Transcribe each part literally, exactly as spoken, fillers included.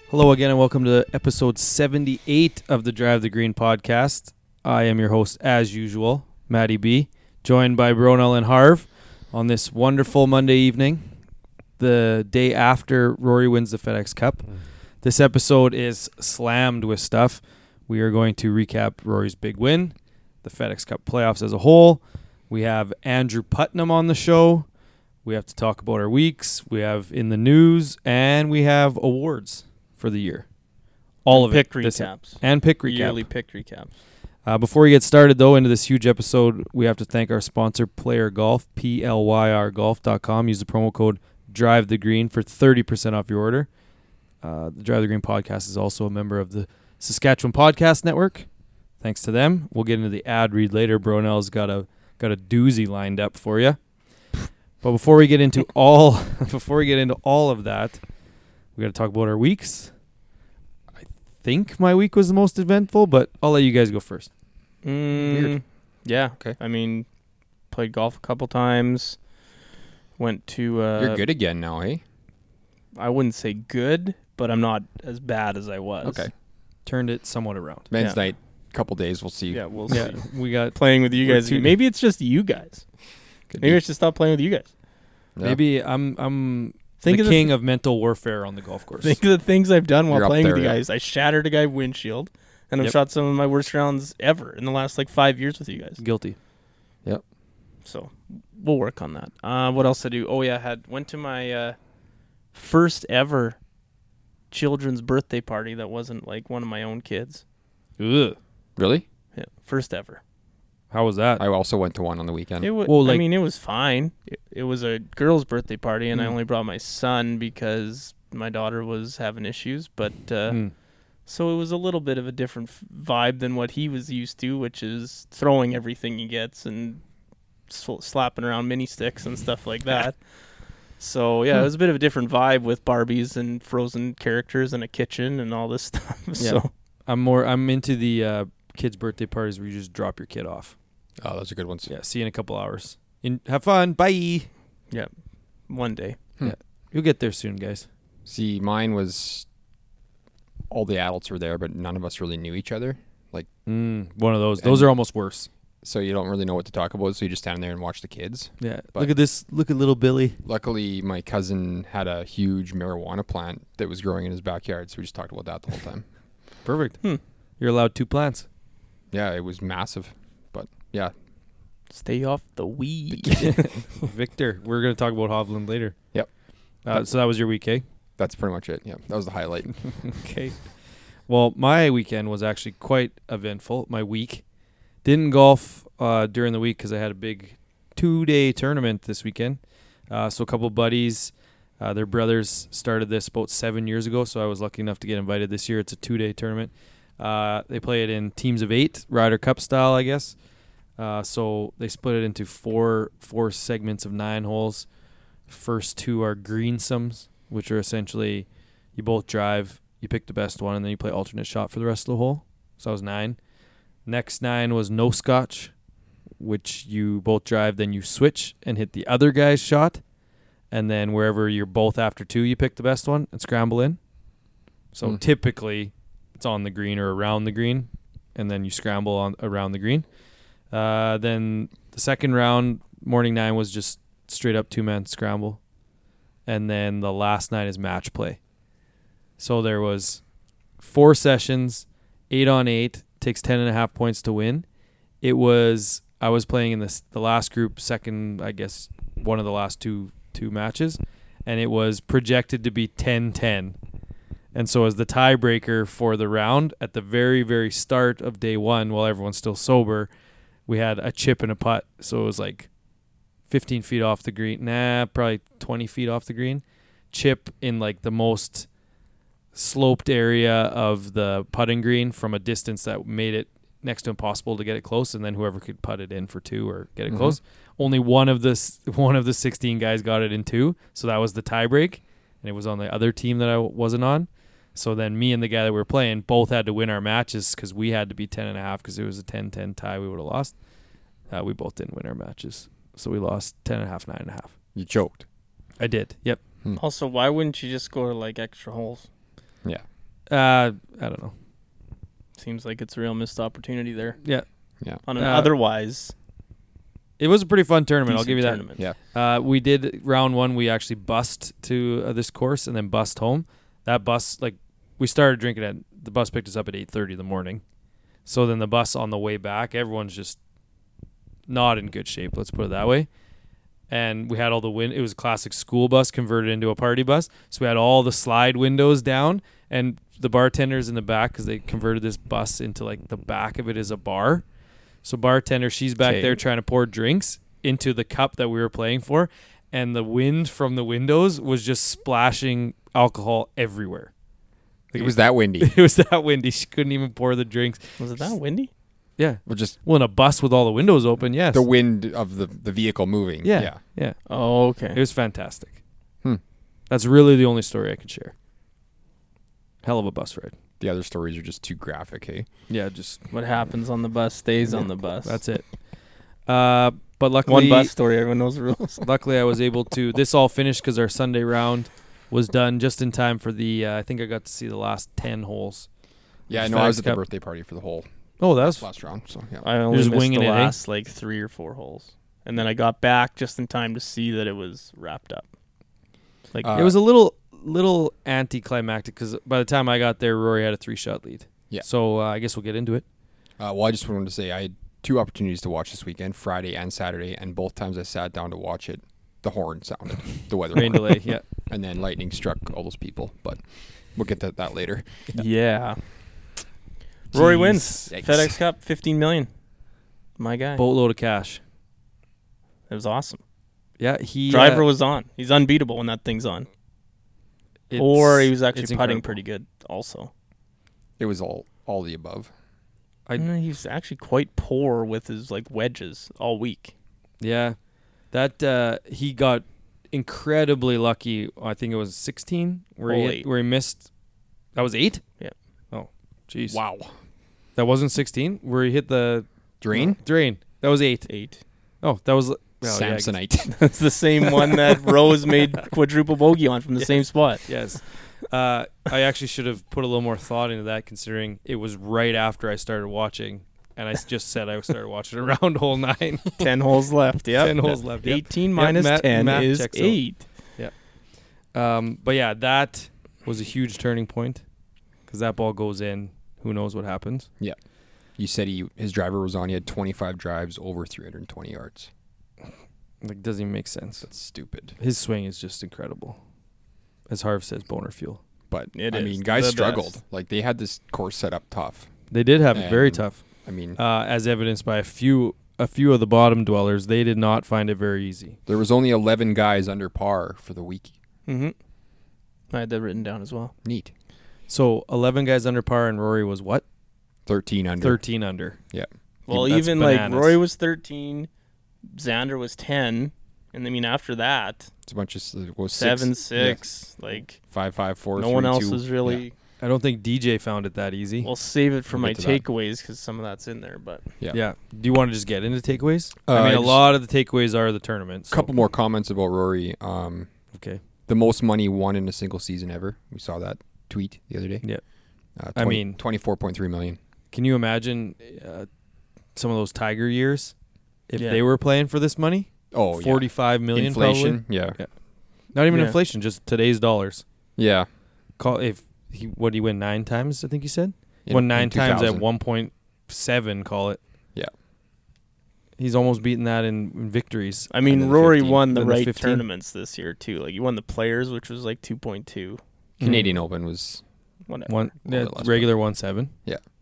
Hello again and welcome to episode seventy-eight of the Drive the Green podcast. I am your host as usual, Matty B, joined by Bronell and Harv on this wonderful Monday evening, the day after Rory wins the FedEx Cup. This episode is slammed with stuff. We are going to recap Rory's big win, the FedEx Cup playoffs as a whole. We have Andrew Putnam on the show. We have to talk about our weeks. We have in the news, and we have awards for the year. All and of pick it. This, recaps. and pick recap. Yearly pick recaps. Uh, before we get started, though, into this huge episode, we have to thank our sponsor, Player Golf, P L Y R golf dot com. Use the promo code Drive the Green for thirty percent off your order. Uh, the Drive the Green podcast is also a member of the Saskatchewan Podcast Network. Thanks to them. We'll get into the ad read later. Bronell's got a got a doozy lined up for you. But before we get into all before we get into all of that, we got to talk about our weeks. I think my week was the most eventful, but I'll let you guys go first. Mm, Weird. Yeah. Okay. I mean, played golf a couple times. Went to. Uh, You're good again now, eh? I wouldn't say good, but I'm not as bad as I was. Okay. Turned it somewhat around. Men's Yeah. night, couple days, we'll see. Yeah, we'll Yeah, see. we got Playing with you We're guys. two- again. Maybe it's just you guys. Could Maybe be. I should stop playing with you guys. Yeah. maybe I'm I'm Think the of the king th- of mental warfare on the golf course. Think of the things I've done while You're up playing with there, you yeah. guys. I shattered a guy windshield, and I've Yep. shot some of my worst rounds ever in the last like five years with you guys. Guilty. So we'll work on that. Uh, what else to do? Oh yeah, I had went to my uh, first ever children's birthday party that wasn't like one of my own kids. Ugh. Really? Yeah, first ever. How was that? I also went to one on the weekend. It was. Well, I like- mean, it was fine. It, it was a girl's birthday party, and I Mm. only brought my son because my daughter was having issues. But uh, Hmm. so it was a little bit of a different f- vibe than what he was used to, which is throwing everything he gets and sl- slapping around mini sticks and stuff like that. So yeah, it was a bit of a different vibe with Barbies and frozen characters and a kitchen and all this stuff. So I'm more I'm into the uh, kids' birthday parties where you just drop your kid off. Oh, those are good ones. Yeah, see you in a couple hours. In, have fun. Bye. yeah, one day. You'll get there soon, guys. See, mine was all the adults were there, but none of us really knew each other. Mm, one of those. Those And- are almost worse. So you don't really know what to talk about, so you just stand there and watch the kids. Yeah. But- Look at this. Look at little Billy. Luckily, my cousin had a huge marijuana plant that was growing in his backyard, so we just talked about that the whole time. Perfect. Hmm. You're allowed two plants. Yeah, it was massive. But yeah, Stay off the weed. Victor, we're going to talk about Hovland later. Yep. Uh, so that was your week, eh? that's pretty much it. Yeah, that was the highlight. Okay. Well, my weekend was actually quite eventful. My week. Didn't golf uh, during the week because I had a big two-day tournament this weekend. Uh, so a couple buddies, uh, their brothers started this about seven years ago, so I was lucky enough to get invited this year. It's a two-day tournament. Uh, they play it in teams of eight, Ryder Cup style, I guess. Uh, so they split it into four four segments of nine holes. First two are greensomes, which are essentially you both drive, you pick the best one, and then you play alternate shot for the rest of the hole. So that was nine. Next nine was no scotch, which you both drive, then you switch and hit the other guy's shot. And then wherever you're both after two, you pick the best one and scramble in. So Hmm. typically it's on the green or around the green, and then you scramble on around the green. Uh, then the second round, morning nine, was just straight up two-man scramble. And then the last nine is match play. So there was four sessions, eight on eight, takes ten and a half points to win. It was, I was playing in this, the last group, second, I guess, one of the last two two matches, and it was projected to be ten ten. And so as the tiebreaker for the round, at the very, very start of day one, while everyone's still sober, we had a chip and a putt. So it was like fifteen feet off the green. Nah, probably twenty feet off the green. Chip in like the most sloped area of the putting green from a distance that made it next to impossible to get it close, and then whoever could putt it in for two or get it Mhm. close. Only one of the s- one of the sixteen guys got it in two, so that was the tie break, and it was on the other team that I w- wasn't on. So then me and the guy that we were playing both had to win our matches because we had to be ten and a half because it was a ten ten tie. We would have lost. Uh, we both didn't win our matches, so we lost ten and a half, nine and a half. You choked. I did. Yep. Also, why wouldn't you just go to like extra holes? Yeah. Uh, I don't know. Seems like it's a real missed opportunity there. Yeah. Yeah. On an Uh, otherwise It was a pretty fun tournament. I'll decent give you that. tournament. Yeah. Uh, we did round one. We actually bussed to uh, this course and then bussed home. That bus, like, we started drinking at the bus picked us up at eight thirty in the morning. So then the bus on the way back, everyone's just not in good shape. Let's put it that way. And we had all the win. It was a classic school bus converted into a party bus. So we had all the slide windows down and the bartenders in the back because they converted this bus into like the back of it is a bar. So bartender, she's back Okay. there trying to pour drinks into the cup that we were playing for, and the wind from the windows was just splashing alcohol everywhere. It was that windy. It was that windy. She couldn't even pour the drinks. Was it that windy? Yeah. Well, just Well, in a bus with all the windows open, yes. the wind of the, the vehicle moving. yeah. Yeah. Yeah. Oh, It okay. was fantastic. Hmm. That's really the only story I could share. Hell of a bus ride. The other stories are just too graphic, hey? Yeah, just What happens on the bus stays on the bus. that's it. Uh, but luckily, One bus story. Everyone knows the rules. luckily I was able to. This all finished because our Sunday round was done just in time for the. Uh, I think I got to see the last ten holes. Yeah, I FedEx know. I was at the Cup. birthday party for the whole Oh, that was last round. So, yeah. I only just missed winging the it, eh? last like three or four holes, and then I got back just in time to see that it was wrapped up. Like Uh, it was a little little anticlimactic because by the time I got there, Rory had a three shot lead. Yeah. So uh, I guess we'll get into it. Uh, well, I just wanted to say I had two opportunities to watch this weekend, Friday and Saturday, and both times I sat down to watch it, the horn sounded, the weather Rain horn, delay. Yeah. and then lightning struck all those people. But we'll get to that later. yeah. Rory Jeez. wins Yikes. FedEx Cup, fifteen million. My guy. Boatload of cash. It was awesome. Yeah. He Driver uh, was on. He's unbeatable when that thing's on. it's- Or he was actually it's putting incredible. pretty good also. It was all all the above. I- Mm, He's actually quite poor with his like wedges all week. Yeah. That uh, he got incredibly lucky. I think it was sixteen where he Oh, hit- eight. where he missed. That was eight. Yeah. Oh, jeez. Wow. That wasn't sixteen where he hit the Drain? drain. That was eight. Eight. Oh, that was. Well, yeah, I guess- Samsonite. That's the same one that Rose made quadruple bogey on from the same spot. Yes. Uh, I actually should have put a little more thought into that, considering it was right after I started watching, and I s- just said I started watching around hole nine. Ten holes left. Yeah. Ten holes left, yep. Eighteen Yep, minus Matt- ten Matt is checks out. eight. Um, but yeah, that was a huge turning point because that ball goes in. Who knows what happens? You said he his driver was on. He had twenty-five drives over three hundred twenty yards. Like, doesn't even make sense. That's stupid. His swing is just incredible. As Harv says, boner fuel. But It I is mean, guys the struggled. best. Like they had this course set up tough. They did have it very And- tough, I mean, uh, as evidenced by a few a few of the bottom dwellers. They did not find it very easy. there was only eleven guys under par for the week. Mm-hmm. I had that written down as well. Neat. So eleven guys under par, and Rory was what? Thirteen under. Thirteen under. Well, That's even bananas. like Rory was thirteen, Xander was ten, and I mean after that, It's a bunch of s- it was seven, six, six, like yeah, five, five, four. no three, one else two. was really. I don't think D J found it that easy. We'll save it for We'll my get to that. takeaways because some of that's in there. But Yeah. Yeah. Do you want to just get into takeaways? Uh, I mean, a just- lot of the takeaways are the tournament. A So. couple more comments about Rory. Um, Okay. the most money won in a single season ever. We saw that tweet the other day. Yeah. Uh, I mean- twenty-four point three million. Can you imagine uh, some of those Tiger years if Yeah. they were playing for this money? Oh, yeah. Forty-five million, Inflation. probably. Yeah. Yeah. Not even Yeah. inflation, just today's dollars. Yeah. Call if he what did he win nine times? I think you said In- won in nine times at two thousand. one point seven. Call it. Yeah. He's almost beaten that in, in victories. I mean, then the Rory fifteen. won the Then the right fifteen. tournaments this year too. Like he won the Players, which was like two point two. Canadian Open was Whatever. One A little yeah, bit less, regular one seven.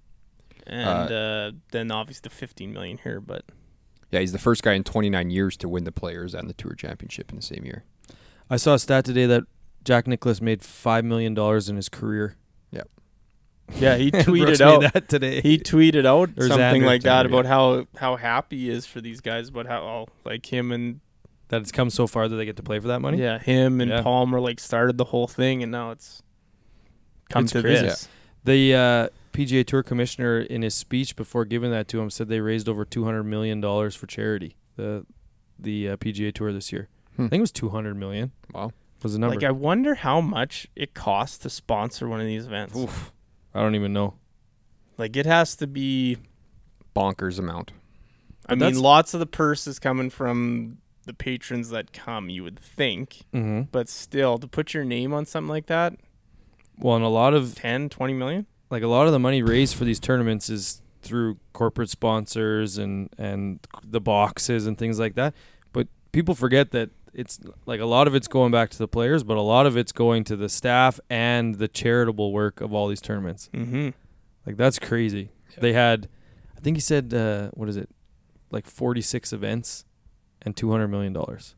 And uh, then obviously the fifteen million here, but yeah. He's the first guy in twenty-nine years to win the Players and the Tour Championship in the same year. I saw a stat today that Jack Nicklaus made five million dollars in his career. yeah, he Brooks tweeted made out. that today. He tweeted out Or something Xander, like that Xander, about how how happy he is for these guys, about how oh, like him and that it's come so far that they get to play for that money. yeah, him and Yeah. Palmer like started the whole thing, and now it's come It's to crazy. this. The uh, P G A Tour commissioner, in his speech before giving that to him, said they raised over two hundred million dollars for charity. The the uh, P G A Tour this year, Hmm. I think it was two hundred million. Wow. Was the number? Like I wonder how much it costs to sponsor one of these events. Oof. I don't even know. Like it has to be. Bonkers amount. I But mean, that's- lots of the purse is coming from the patrons that come. You would think, Mm-hmm. but still, to put your name on something like that, Well, and a lot of ten, twenty million. like a lot of the money raised for these tournaments is through corporate sponsors and and the boxes and things like that. But people forget that it's like a lot of it's going back to the players, but a lot of it's going to the staff and the charitable work of all these tournaments. Mm-hmm. Like that's crazy. Yeah. They had, I think he said, uh, what is it, like forty-six events and two hundred million dollars.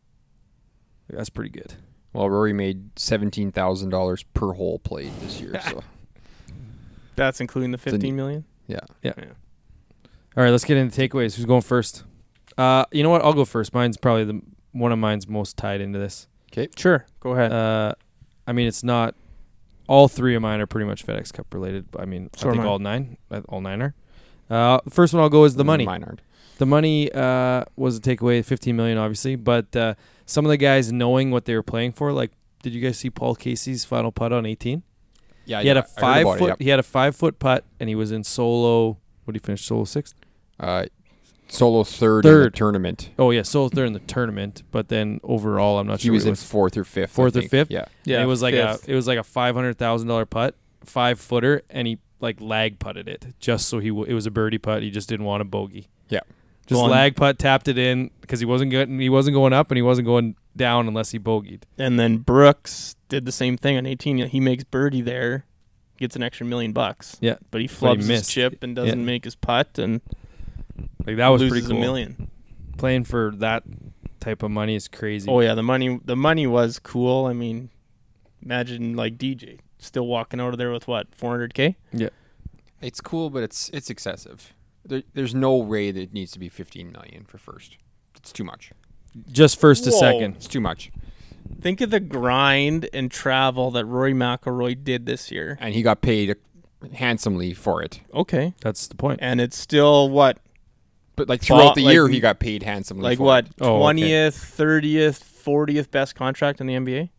Like, that's pretty good. Well, Rory made seventeen thousand dollars per hole played this year. So That's including the fifteen million. yeah, All right, let's get into takeaways. Who's going first? Uh, you know what? I'll go first. Mine's probably the one of mine's most tied into this. Sure, go ahead. Uh, I mean, it's not. All three of mine are pretty much FedEx Cup related. But I mean, So I are think mine. all nine, uh, all nine are. Uh, the first one I'll go is the money. Mine aren't. The money uh, was a takeaway, fifteen million, obviously. But uh, some of the guys knowing what they were playing for, like, did you guys see Paul Casey's final putt on eighteen? Yeah, He had yeah, a I heard five about it, foot. yep. He had a five foot putt, and he was in solo. What did he finish? Solo sixth. Uh, solo third, in the Third. tournament. Oh yeah, solo third in the tournament. But then overall, I'm not He sure. was what it in fourth or fifth. I Fourth or think. fifth? Yeah. Yeah, and it was like fifth. a it was like a five hundred thousand dollar putt, five footer, and he like lag putted it just so he w- it was a birdie putt. He just didn't want a bogey. Yeah. Just Well, lag putt, tapped it in because he wasn't getting he wasn't going up and he wasn't going down unless he bogeyed. And then Brooks did the same thing on eighteen. He makes birdie there, gets an extra million bucks. Yeah, But he But flubs he his missed. chip and doesn't Yeah. make his putt and like that was loses pretty cool. a million. Playing for that type of money is crazy. Oh yeah, the money the money was cool. I mean, imagine like D J still walking out of there with what, four hundred K? It's cool, but it's it's excessive. There, there's no way that it needs to be fifteen million for first. It's too much. Just first to Whoa. second. It's too much. Think of the grind and travel that Rory McIlroy did this year. And he got paid handsomely for it. Okay. That's the point. And it's still what? But like throughout the Like- year, he got paid handsomely. Like for what? It. Oh, okay. twentieth, thirtieth, fortieth best contract in the N B A?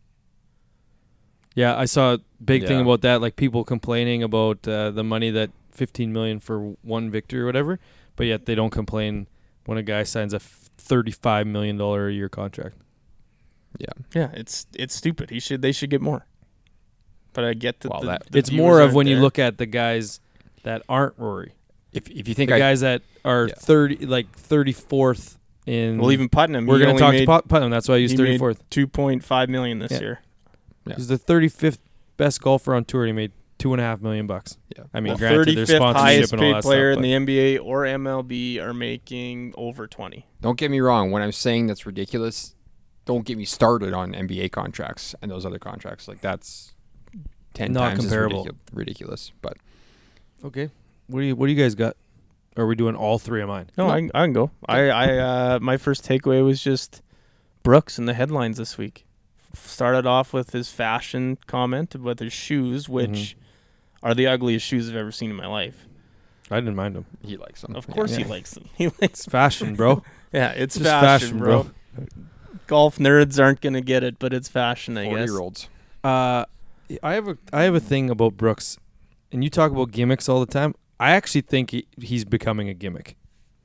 Yeah, I saw a big thing Yeah. about that, like people complaining about uh, the money that fifteen million for one victory or whatever, but yet they don't complain when a guy signs a thirty-five million dollar a year contract. Yeah. Yeah, it's it's stupid. He should they should get more. But I get that Well, the, that- the It's viewers more of aren't when you there. look at the guys that aren't Rory, If if you think the I guys that are Yeah. thirty, like thirty-fourth in. Well, even Putnam, we're he going to only talk to made, Put- Putnam. That's why I use he made thirty-fourth. two point five million this Yeah. year. Yeah. He's the thirty-fifth best golfer on tour. And he made two and a half million bucks. Yeah. I mean, Well, granted, there's thirty-fifth sponsorship highest and all paid that player stuff. in but- the N B A or M L B are making over twenty. don't get me wrong, when I'm saying that's ridiculous, don't get me started on N B A contracts and those other contracts. Like that's ten Not times as comparable. ridicu- ridiculous. But Okay. What do you What do you guys got? Are we doing all three of mine? No, I, I can go. I, I uh, my first takeaway was just Brooks in the headlines this week. Started off with his fashion comment with his shoes, which Mhm. are the ugliest shoes I've ever seen in my life. I didn't mind them. he likes them. Of course, Yeah. he likes them. He likes. It's fashion, bro. Yeah, it's Just fashion, fashion, bro. bro. Golf nerds aren't gonna get it, but it's fashion, I Forty guess. year olds. Uh, I have a I have a thing about Brooks, and you talk about gimmicks all the time. I actually think he, he's becoming a gimmick.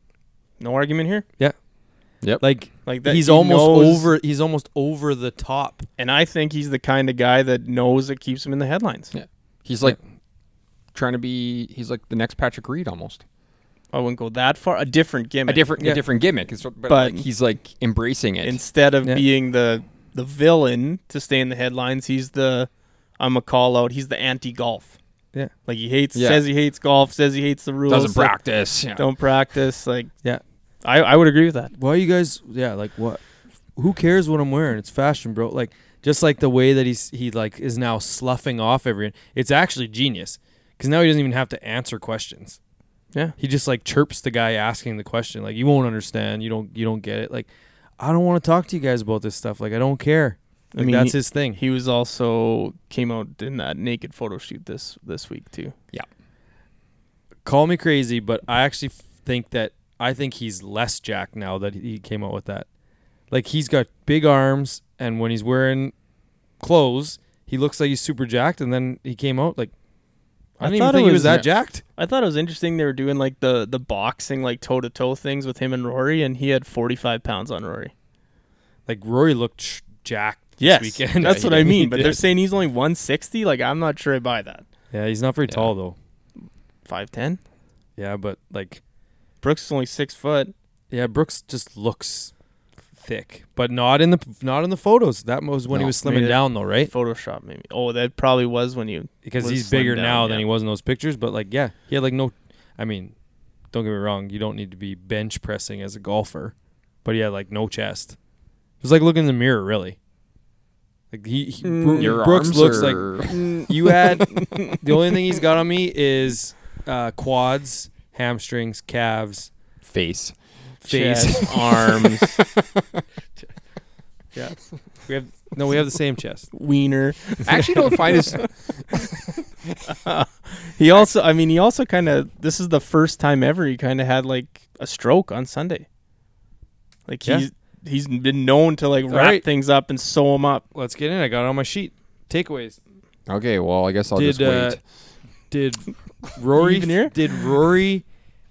No argument here. Like Like that, he's he almost knows- over. He's almost over the top. And I think he's the kind of guy that knows it keeps him in the headlines. Yeah. He's like trying to be. He's like the next Patrick Reed almost. I wouldn't go that far. A different gimmick. A different, Yeah. a different gimmick. It's, but But- like, he's like embracing it. Instead of Yeah. being the the villain to stay in the headlines, he's the I'm a call out. He's the anti golf. Yeah. Like he hates Yeah. says he hates golf, says he hates the rules. Doesn't like, practice. Yeah. Don't practice. Like Yeah. I, I would agree with that. Why you guys? Yeah, like what? Who cares what I'm wearing? It's fashion, bro. Like just like the way that he's he like is now sloughing off everyone. It's actually genius because now he doesn't even have to answer questions. Yeah. He just like chirps the guy asking the question. Like you won't understand. You don't. You don't get it. Like I don't want to talk to you guys about this stuff. Like I don't care. I Like, mean, that's he- his thing. He was also came out in that naked photo shoot this this week too. Call me crazy, but I actually think that I think he's less jacked now that he came out with that. Like he's got big arms, and when he's wearing clothes, he looks like he's super jacked. And then he came out like I I didn't thought even it think he was was- that jacked. I thought it was interesting they were doing like the the boxing like toe to toe things with him and Rory, and he had forty-five pounds on Rory. Like Rory looked sh- jacked this Yes, weekend. that's Yeah, what I he mean. But did. they're saying he's only one sixty. Like I'm not sure I buy that. Yeah, he's not very Yeah. tall though. five ten. Yeah, but like, Brooks is only six foot. yeah, Brooks just looks thick, but not in the not in the photos. That was when he No, was made slimming it down though, right? Photoshop maybe. Oh, that probably was when you. Because was he's slimmed bigger down, now yeah. than he was in those pictures. But like, yeah, he had like no. I mean, don't get me wrong. You don't need to be bench pressing as a golfer, but he had like no chest. It was like looking in the mirror, really. Like he, he Mm. Bro- Your Brooks arms looks are- like you had. The only thing he's got on me is uh, quads, hamstrings, calves, face. face. Chest, arms, Yeah, we have no. We have the same chest. wiener. I actually don't find his. He also, I mean, he also kind of. This is the first time ever he kind of had like a stroke on Sunday. Like Yeah. he's he's been known to like wrap right. things up and sew them up. Let's get in. I got it on my sheet. Takeaways. Okay, well, I guess I'll Did just wait. uh, did Rory even here? did Rory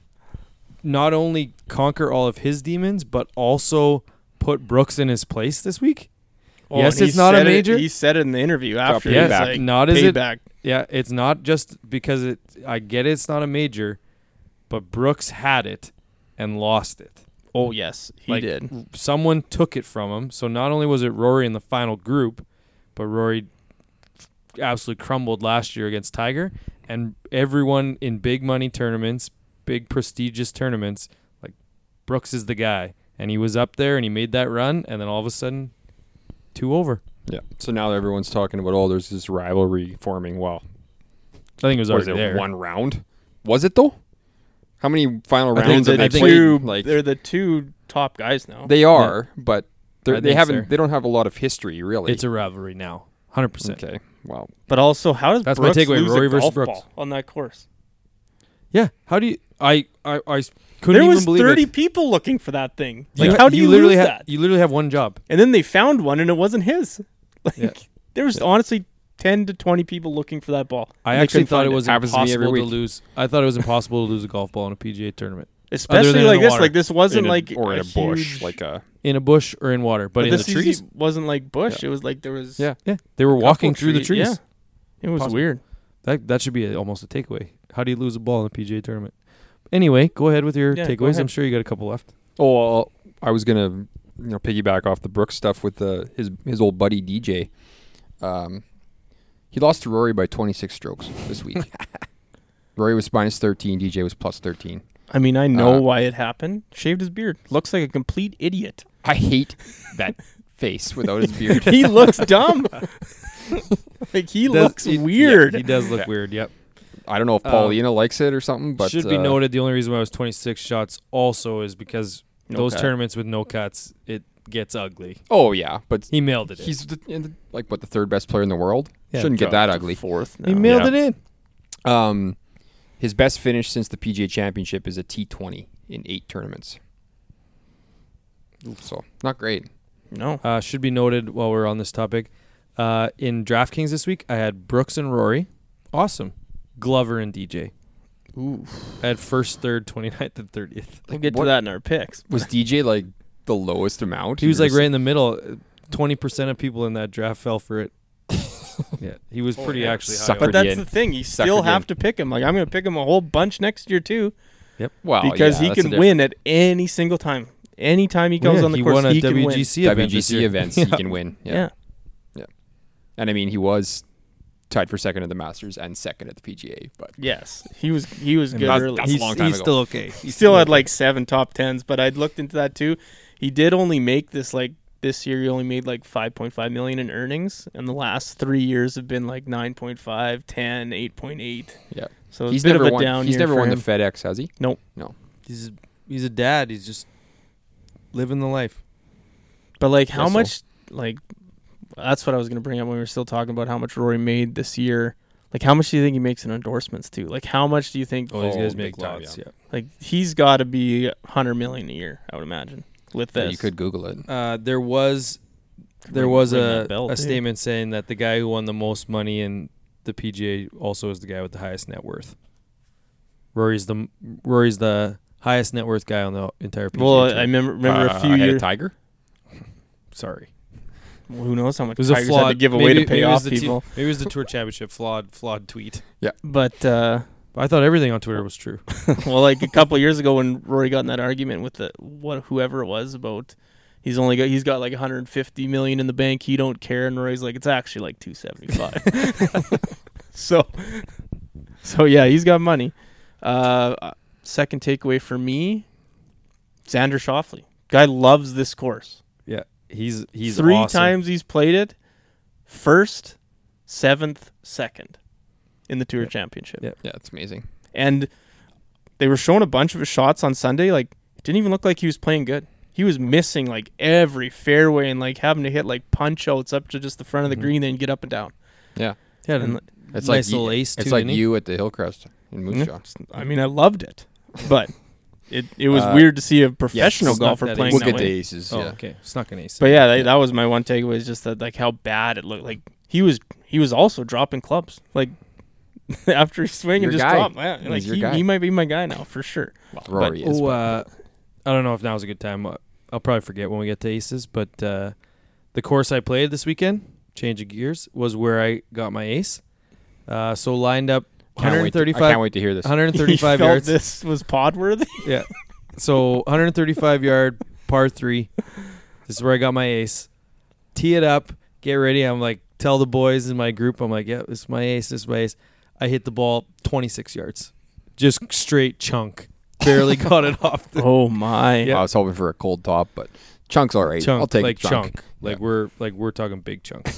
not only conquer all of his demons, but also put Brooks in his place this week? Oh, Yes, and he it's not a said it- major. he said it in the interview after. Yes, He's like, not is it- payback. Yeah, it's not just because it. I get it, it's not a major, but Brooks had it and lost it. Oh yes, he Like, did. Someone took it from him. So not only was it Rory in the final group, but Rory absolutely crumbled last year against Tiger. And everyone in big money tournaments, big prestigious tournaments, like Brooks is the guy. And he was up there and he made that run. And then all of a sudden, two over. Yeah. So now everyone's talking about, oh, there's this rivalry forming. Well, I think it was was already it there. one round? Was it though? How many final I think rounds that- have I they think- Two, played? Like they're the two top guys now. they are, but I they're, they think haven't. so. They don't have a lot of history, really. It's a rivalry now. one hundred percent. okay. Well, But also, how does That's my Brooks takeaway, lose Rory a versus golf Brooks. ball on that course? Yeah. How do you. I, I, I couldn't There even was believe thirty it. people looking for that thing. You- Like, how do you, literally lose ha- that? You literally have one job. And then they found one, and it wasn't his. Like Yeah. there was honestly ten to twenty people looking for that ball. I and they actually couldn't thought find it was Happens to me every impossible to week. lose. I thought it was impossible to lose a golf ball in a P G A tournament, especially than in like the this. water. Like this wasn't in a, like or in a, bush, huge- like a. in a bush or in water, but, But in the this trees. usually wasn't like bush. It was like there was. Yeah. Yeah, they were walking couple through the tree- trees. yeah. It was Possible. weird. That that should be a, almost a takeaway. How do you lose a ball in a P G A tournament? Anyway, go ahead with your Yeah, go takeaways. ahead. I'm sure you got a couple left. Oh, well, I was gonna, you know, piggyback off the Brooks stuff with the his his old buddy D J. Um, he lost to Rory by twenty-six strokes this week. Rory was minus thirteen. D J was plus thirteen. I mean, I know Uh, why it happened. Shaved his beard. Looks like a complete idiot. I hate that face without his beard. He looks dumb. Like he Does- looks he- weird. Yeah, he does look Yeah. weird. Yep. I don't know if Uh, Paulina likes it or something, but should be uh, noted. The only reason why it was twenty-six shots also is because No those cut. tournaments with no cuts, it gets ugly. Oh yeah, but He mailed it. in. he's the, in the, like what the third best player in the world. Yeah, Shouldn't get that Dropped to ugly. Fourth. he now. mailed Yeah. it in. Um, his best finish since the P G A Championship is a T twenty in eight tournaments. So not great. No. Uh, should be noted while we're on this topic. Uh, in DraftKings this week, I had Brooks and Rory. Awesome. Glover and D J. Ooh. I had first, third, twenty-ninth, and thirtieth. We'll get what- to that in our picks. Was D J like the lowest amount? He was You're like just- right in the middle. Twenty percent of people in that draft fell for it. Yeah, he was pretty yeah. actually high. Sucker. on But that's in. the thing. You Suckered still have in. to pick him. Like I'm going to pick him a whole bunch next year too, Well, because yeah, he that's can the win at any single time. Anytime he goes Yeah, on the he course, won a he can W win. G C difference. event W this G C year. events Yeah. he can win. Yeah. Yeah. And I mean, he was tied for second at the Masters and second at the P G A, but Yes, he was. He was And good that's- early. that's a he's long time he's ago. still okay. He still had like seven top tens, but I'd looked into that too. He did only make this like this year. He only made like five point five million in earnings, and the last three years have been like nine point five, ten, eight point eight. yeah. So it's He's a bit never of a won. down He's year never for won him. the FedEx, has he? He's he's a dad. He's just living the life. But like, how Guess so. much? Like, that's what I was gonna bring up when we were still talking about how much Rory made this year. Like, how much do you think he makes in endorsements too? Like, how much do you think? Oh, these Oh, guys big make time, lots. yeah. Yeah. Like, he's got to be hundred million a year, I would imagine. With Yeah, this, you could Google it. Uh, there was there Ring- was ring a, that bell, a too. statement saying that the guy who won the most money in the P G A also is the guy with the highest net worth. Rory's the Rory's the highest net worth guy on the entire P G A Well, tour. I remember remember Uh, a few ahead of years. Tiger. Sorry. Well, who knows how much It was a Tigers flawed had to give away maybe, to pay maybe it was off the te- people. maybe it was the Tour Championship flawed flawed tweet. But uh, But I thought everything on Twitter was true. well, like a couple years ago when Rory got in that argument with the what whoever it was about he's only got he's got like one hundred fifty million in the bank. He don't care, and Rory's like it's actually like two seventy-five. so, so yeah, he's got money. Uh, second takeaway for me, Xander Schauffele. Guy loves this course. Yeah, he's he's Three awesome. times he's played it. First, seventh, second in the Tour Yep. Championship. Yep. Yeah, it's amazing. And they were showing a bunch of his shots on Sunday. Like, it didn't even look like he was playing good. He was missing like every fairway and like having to hit like punch outs up to just the front of the Mhm. green, then get up and down. Yeah, Yeah, And, and like, it's nice like little you, ace It's too, like didn't he? you at the Hillcrest in Moose Yeah. Jaw. I mean, I loved it, but it it was Uh, weird to see a professional snuck golfer that playing ace. We'll that get way. the aces. Oh, yeah. okay, snuck an ace. But yeah, that, that was my one takeaway. Is just that like how bad it looked. Like he was he was also dropping clubs. Like after he swing Your and just guy. drop. Yeah, He's like your he, guy. he might be my guy now for sure. Rory is. oh, but- uh, I don't know if now's a good time. Uh, I'll probably forget when we get to aces. But uh, the course I played this weekend, change of gears, was where I got my ace. Uh, so lined up Can't wait to- I 135, can't wait to hear this. one You thirty-five felt yards. this was pod worthy. Yeah. So one thirty-five yard par three. This is where I got my ace. Tee it up. Get ready. I'm like, tell the boys in my group. I'm like, yeah, this is my ace. This is my ace. I hit the ball twenty-six yards. Just straight chunk. Barely got it off the Oh my! Yeah. I was hoping for a cold top, but chunk's all right. chunk. I'll take like a chunk. chunk. Like Yeah. we're like we're talking big chunk.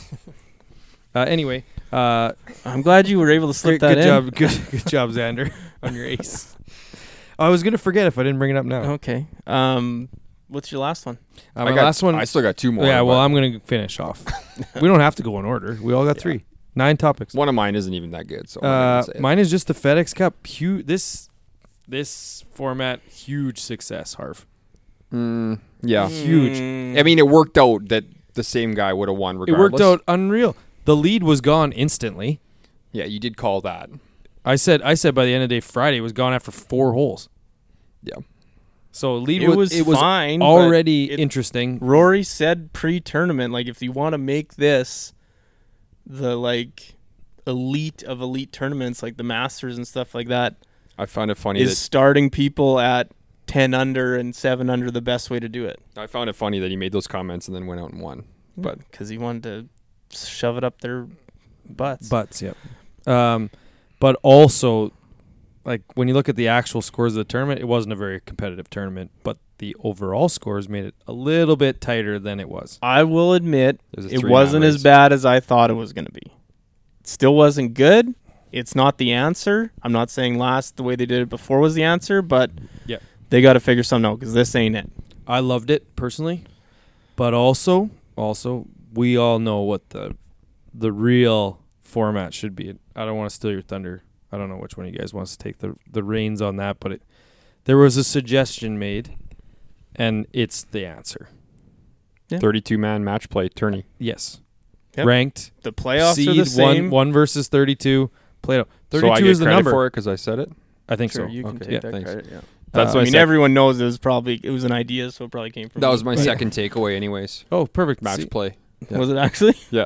uh, anyway, uh, I'm glad you were able to slip good, that good in. job, good good job, Xander, on your ace. I was gonna forget if I didn't bring it up now. Okay. Um, what's your last one? Uh, I my got, last one. I still got two more. yeah, well, but I'm gonna finish off. We don't have to go in order. We all got Yeah. three, nine topics. one of mine isn't even that good. So I'm not Uh, gonna say it. mine is just the FedEx Cup. Huge. This this format, huge success. Harv. Mm, yeah. Huge. Mm. I mean, it worked out that the same guy would have won It regardless. worked out unreal. The lead was gone instantly. Yeah, you did call that. I said I said by the end of the day Friday it was gone after four holes. Yeah. So lead it was, was it was fine. but already it- interesting. Rory said pre-tournament, like if you want to make this the like elite of elite tournaments, like the Masters and stuff like that, I found it funny is starting people at ten under and seven under the best way to do it. that I found it funny that he made those comments and then went out and won. But because he wanted to shove it up their butts. Butts, yep. Um, but also, like when you look at the actual scores of the tournament, it wasn't a very competitive tournament. But the overall scores made it a little bit tighter than it was. I will admit There's a it three-man wasn't as race. bad as I thought it was going to be. It still wasn't good. It's not the answer. I'm not saying last the way they did it before was the answer, but Yeah. they got to figure something out because this ain't it. I loved it personally, but also, also we all know what the the real format should be. I don't want to steal your thunder. I don't know which one of you guys wants to take the the reins on that, but it, there was a suggestion made, and it's the answer. thirty-two man match play tourney. Yes, Yep. ranked The playoffs seed are the same. one one versus thirty-two. Play So I thirty-two get is the credit number. for it because I said it. I think Sure, so. you can Okay. take Yeah, that thanks. credit. Yeah. That's Uh, I my mean, sec- everyone knows it was probably it was an idea, so it probably came from. That me, was my but- second takeaway, anyways. Oh, perfect. Match See, play. Yeah. Was it actually? Yeah.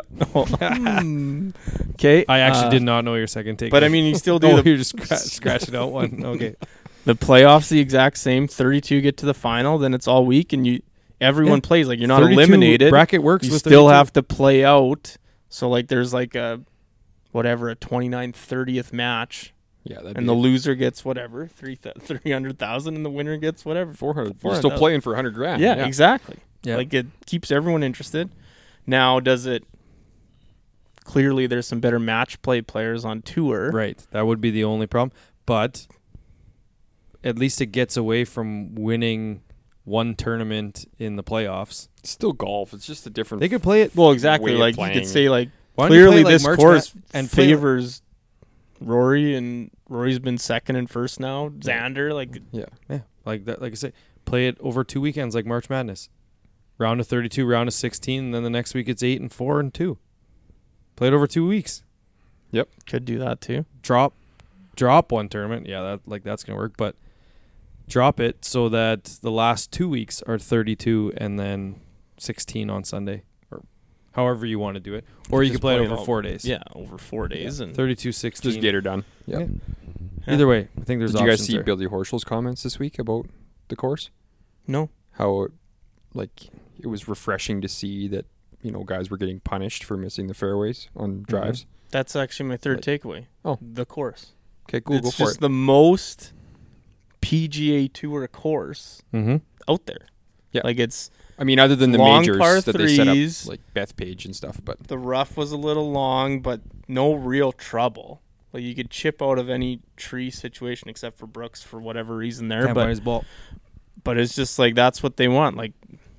Okay. I actually uh, did not know your second take. But I mean, you still do oh, the you're just scra- scratching out one. Okay. the playoffs the exact same. thirty-two get to the final, then it's all week, and you everyone Yeah. plays like you're not thirty-two eliminated. Bracket works. You with still thirty-two. have to play out. So like there's like a whatever a twenty-ninth, thirtieth match, Yeah, that'd and be the loser gets whatever three th- three hundred thousand, and the winner gets whatever. four hundred. four You're hundred still thousand. playing for one hundred grand. Yeah, exactly. Yeah. Like it keeps everyone interested. Now, does it? Clearly, there's some better match play players on tour. Right. That would be the only problem. But at least it gets away from winning one tournament in the playoffs. It's still golf. It's just a different. They could play it. Well, exactly. way of Like you playing. could say, like Why don't you clearly play like this March course Ma- and play- favors Rory, and Rory's been second and first now. Xander, like Yeah. Yeah. Like that. Like I say, play it over two weekends, like March Madness. Round of thirty-two, round of sixteen, and then the next week it's eight and four and two. Play it over two weeks. Yep. Could do that too. Drop, drop one tournament. Yeah, that like that's gonna work. But drop it so that the last two weeks are thirty-two and then sixteen on Sunday, or however you want to do it. Or you Just can play it play it over all- four days. Yeah, over four days. and thirty-two sixteen. Just get her done. Yep. Yeah. Yeah. Either way, I think there's Did you guys options see there. Billy Horschel's comments this week about the course? No. How, like, it was refreshing to see that, you know, guys were getting punished for missing the fairways on drives. That's actually my third takeaway. Oh. The course. Okay, cool. It's go for just it. the most P G A Tour course Mm-hmm. out there. Yeah. Like it's I mean, other than the long majors par that they set up, threes. like Bethpage and stuff, but the rough was a little long, but no real trouble. Like you could chip out of any tree situation except for Brooks for whatever reason there. Can't but find his ball. but it's just like that's what they want. Like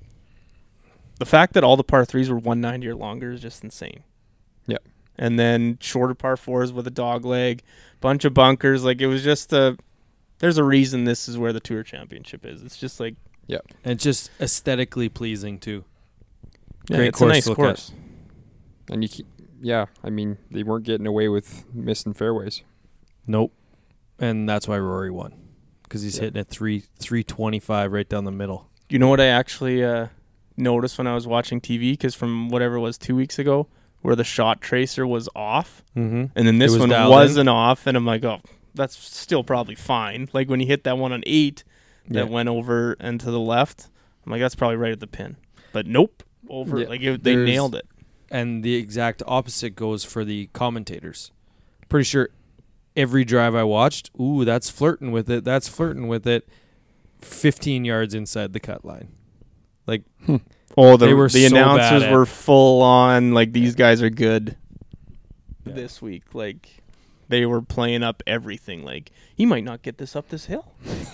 the fact that all the par threes were one ninety or longer is just insane. Yeah. And then shorter par fours with a dog leg, bunch of bunkers. Like it was just a. There's a reason this is where the Tour Championship is. It's just like And just aesthetically pleasing too. yeah, Great it's course a nice to look course. and you, keep, yeah, I mean, they weren't getting away with missing fairways. Nope. And that's why Rory won, because he's Yeah. hitting at three three twenty five right down the middle. You know what I actually uh, noticed when I was watching T V? Because from whatever it was two weeks ago, where the shot tracer was off, Mm-hmm. and then this was one dialed wasn't off, and I'm like, oh, that's still probably fine. Like when you hit that one on eight that Yeah. went over and to the left, I'm like, that's probably right at the pin. But nope, over. Yeah. Like it, they There's- nailed it. And the exact opposite goes for the commentators. Pretty sure every drive I watched, ooh, that's flirting with it. That's flirting with it. fifteen yards inside the cut line. Like, Oh, the, They were the so bad announcers at- were full on. Like these guys are good Yeah. this week. Like they were playing up everything. Like he might not get this up this hill.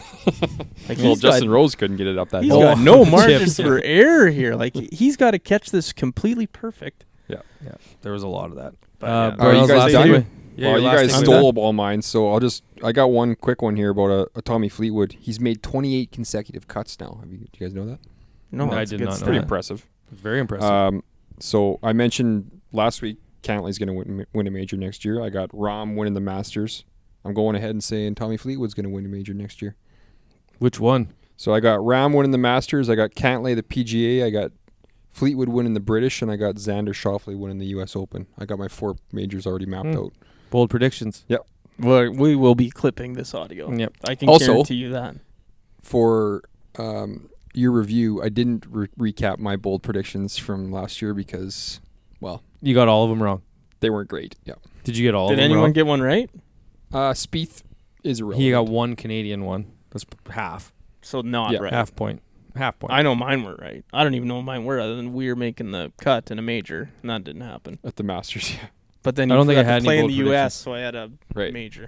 Like Well, he's Justin got, Rose couldn't get it up that he's hill. got Oh, no the margin chips, for yeah. error here. Like he's got to catch this completely perfect. yeah, there was a lot of that. But, Uh, yeah. Are you Brunel's guys last done? takeaway? Yeah, well, your you last guys takeaway. stole all mine, so I'll just I got one quick one here about a, a Tommy Fleetwood. He's made twenty-eight consecutive cuts now. Have you, do you guys know that? No, I that's did good not know stuff. Pretty that. impressive. Very impressive. Um, so I mentioned last week Cantlay's going to win, win a major next year. I got Rahm winning the Masters. I'm going ahead and saying Tommy Fleetwood's going to win a major next year. Which one? So I got Rahm winning the Masters. I got Cantlay the P G A. I got Fleetwood winning the British, and I got Xander Schauffele winning the U S Open. I got my four majors already mapped Hmm. out. Bold predictions. Well, we will be clipping this audio. Yep. I can Also- guarantee you that. For um, your review, I didn't re- recap my bold predictions from last year because, well, You got all of them wrong. they weren't great. Yeah. Did you get all Did of them anyone wrong? get one right? Uh, Spieth is irrelevant. He got one Canadian one. That's p- half. So not Yeah. right. Half point. Half point. I know mine were right. I don't even know what mine were other than we were making the cut in a major, and that didn't happen. at the Masters. Yeah. But then I you don't think I forgot to had any play in bold the U predictions. S, so I had a Right. major.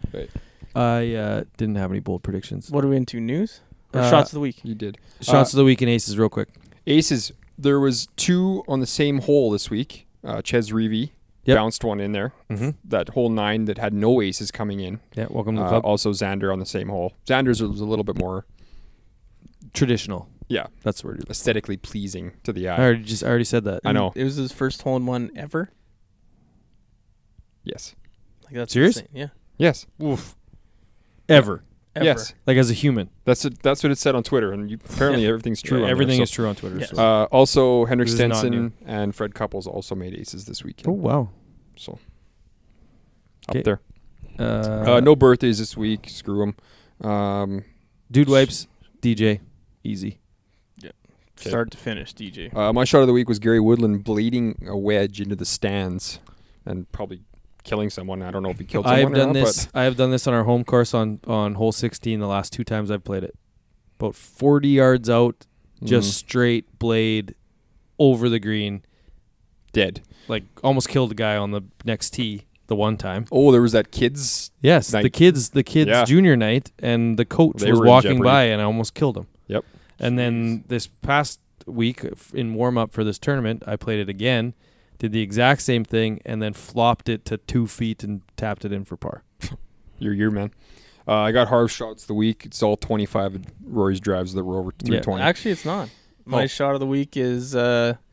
I uh, didn't have any bold predictions. What are we into? News or Uh, shots of the week? You did. Shots Uh, of the week and aces, real quick. Aces. There was two on the same hole this week. Uh, Ches Reavie Yep. bounced one in there. Mm-hmm. That hole nine that had no aces coming in. Yeah, welcome to the Uh, club. also Xander on the same hole. Xander's was a little bit more, Traditional. yeah, That's the word. aesthetically pleasing to the I eye. already just I already said that. I know. It was his first hole in one ever. Yes. Like that's Serious? insane. Yeah. Yes. Oof. Ever. Ever. Yes. Like as a human. That's it, that's what it said on Twitter, and you, apparently everything's true. Yeah, on everything there, is true on Twitter. Yes. So. so. Uh, also, Henrik This is not Stenson and Fred Couples also made aces this weekend. oh wow. So Okay. up there. Uh, Uh, no birthdays this week. Screw them. Um, dude wipes. D J. Easy. Okay. Start to finish, D J. uh, my shot of the week was Gary Woodland blading a wedge into the stands and probably killing someone. I don't know if he killed someone I've or done not, this. I have done this on our home course on on hole sixteen. The last two times I've played it, about forty yards out, but just mm, straight blade over the green. dead. Like almost killed a guy on the next tee the one time. Oh, there was that kid's. Yes, Night. the kids, the kids' Yeah. junior night, and the coach They was were in walking jeopardy. by, and I almost killed him. Yep. And then this past week f- in warm up for this tournament, I played it again, did the exact same thing, and then flopped it to two feet and tapped it in for par. Your year, man. Uh, I got Harv shots of the week. It's all twenty-five of Rory's drives that were over three twenty. Actually, it's not. My Oh. shot of the week is uh,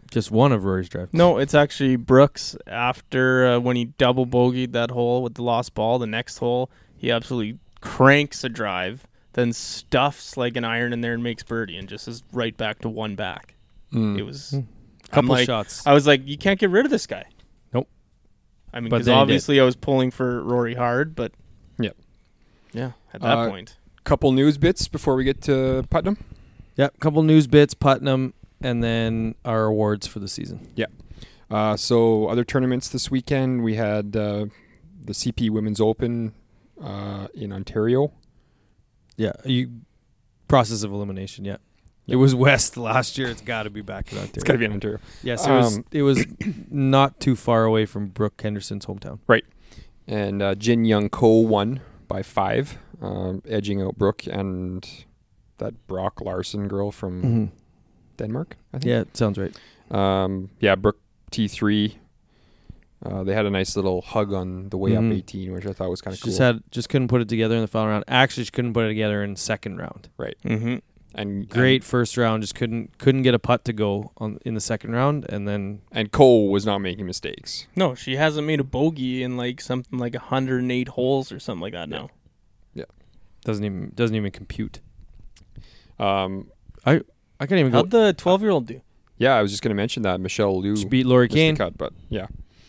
Just one of Rory's drive. No, it's actually Brooks after uh, when he double bogeyed that hole with the lost ball. The next hole, he absolutely cranks a drive, then stuffs like an iron in there and makes birdie, and just is right back to one back. Mm. It was Mm. I'm Couple like, shots. I was like, you can't get rid of this guy. Nope. I mean, But because then he did. obviously I was pulling for Rory hard, but Yep. yeah, at that Uh, point. Couple news bits before we get to Putnam. Yeah, couple news bits, Putnam, and then our awards for the season. Uh, so other tournaments this weekend, we had uh, the C P Women's Open uh, in Ontario. Yeah, you process of elimination. Yeah, it was West last year. It's got to be back in Ontario. It's got to be in Ontario. Yes, it was. Um, It was not too far away from Brooke Henderson's hometown. And uh, Jin Young Ko won by five, um, edging out Brooke and that Brock Larson girl from Mm-hmm. Denmark, I think. Yeah, it sounds right. Um, yeah, Brooke T three. Uh, they had a nice little hug on the way Mhm. up eighteen, which I thought was kind of She cool. just had just couldn't put it together in the final round. Actually, she couldn't put it together in second round. Mm-hmm. and Great first round, just couldn't couldn't get a putt to go on in the second round, and then And, and Cole was not making mistakes. No, she hasn't made a bogey in like something like one hundred eight holes or something like that now. doesn't even doesn't even compute. Um, I can't even go. How'd the twelve-year-old do? yeah, I was just going to mention that Michelle Liu She beat Lori missed the Kane. cut, but yeah,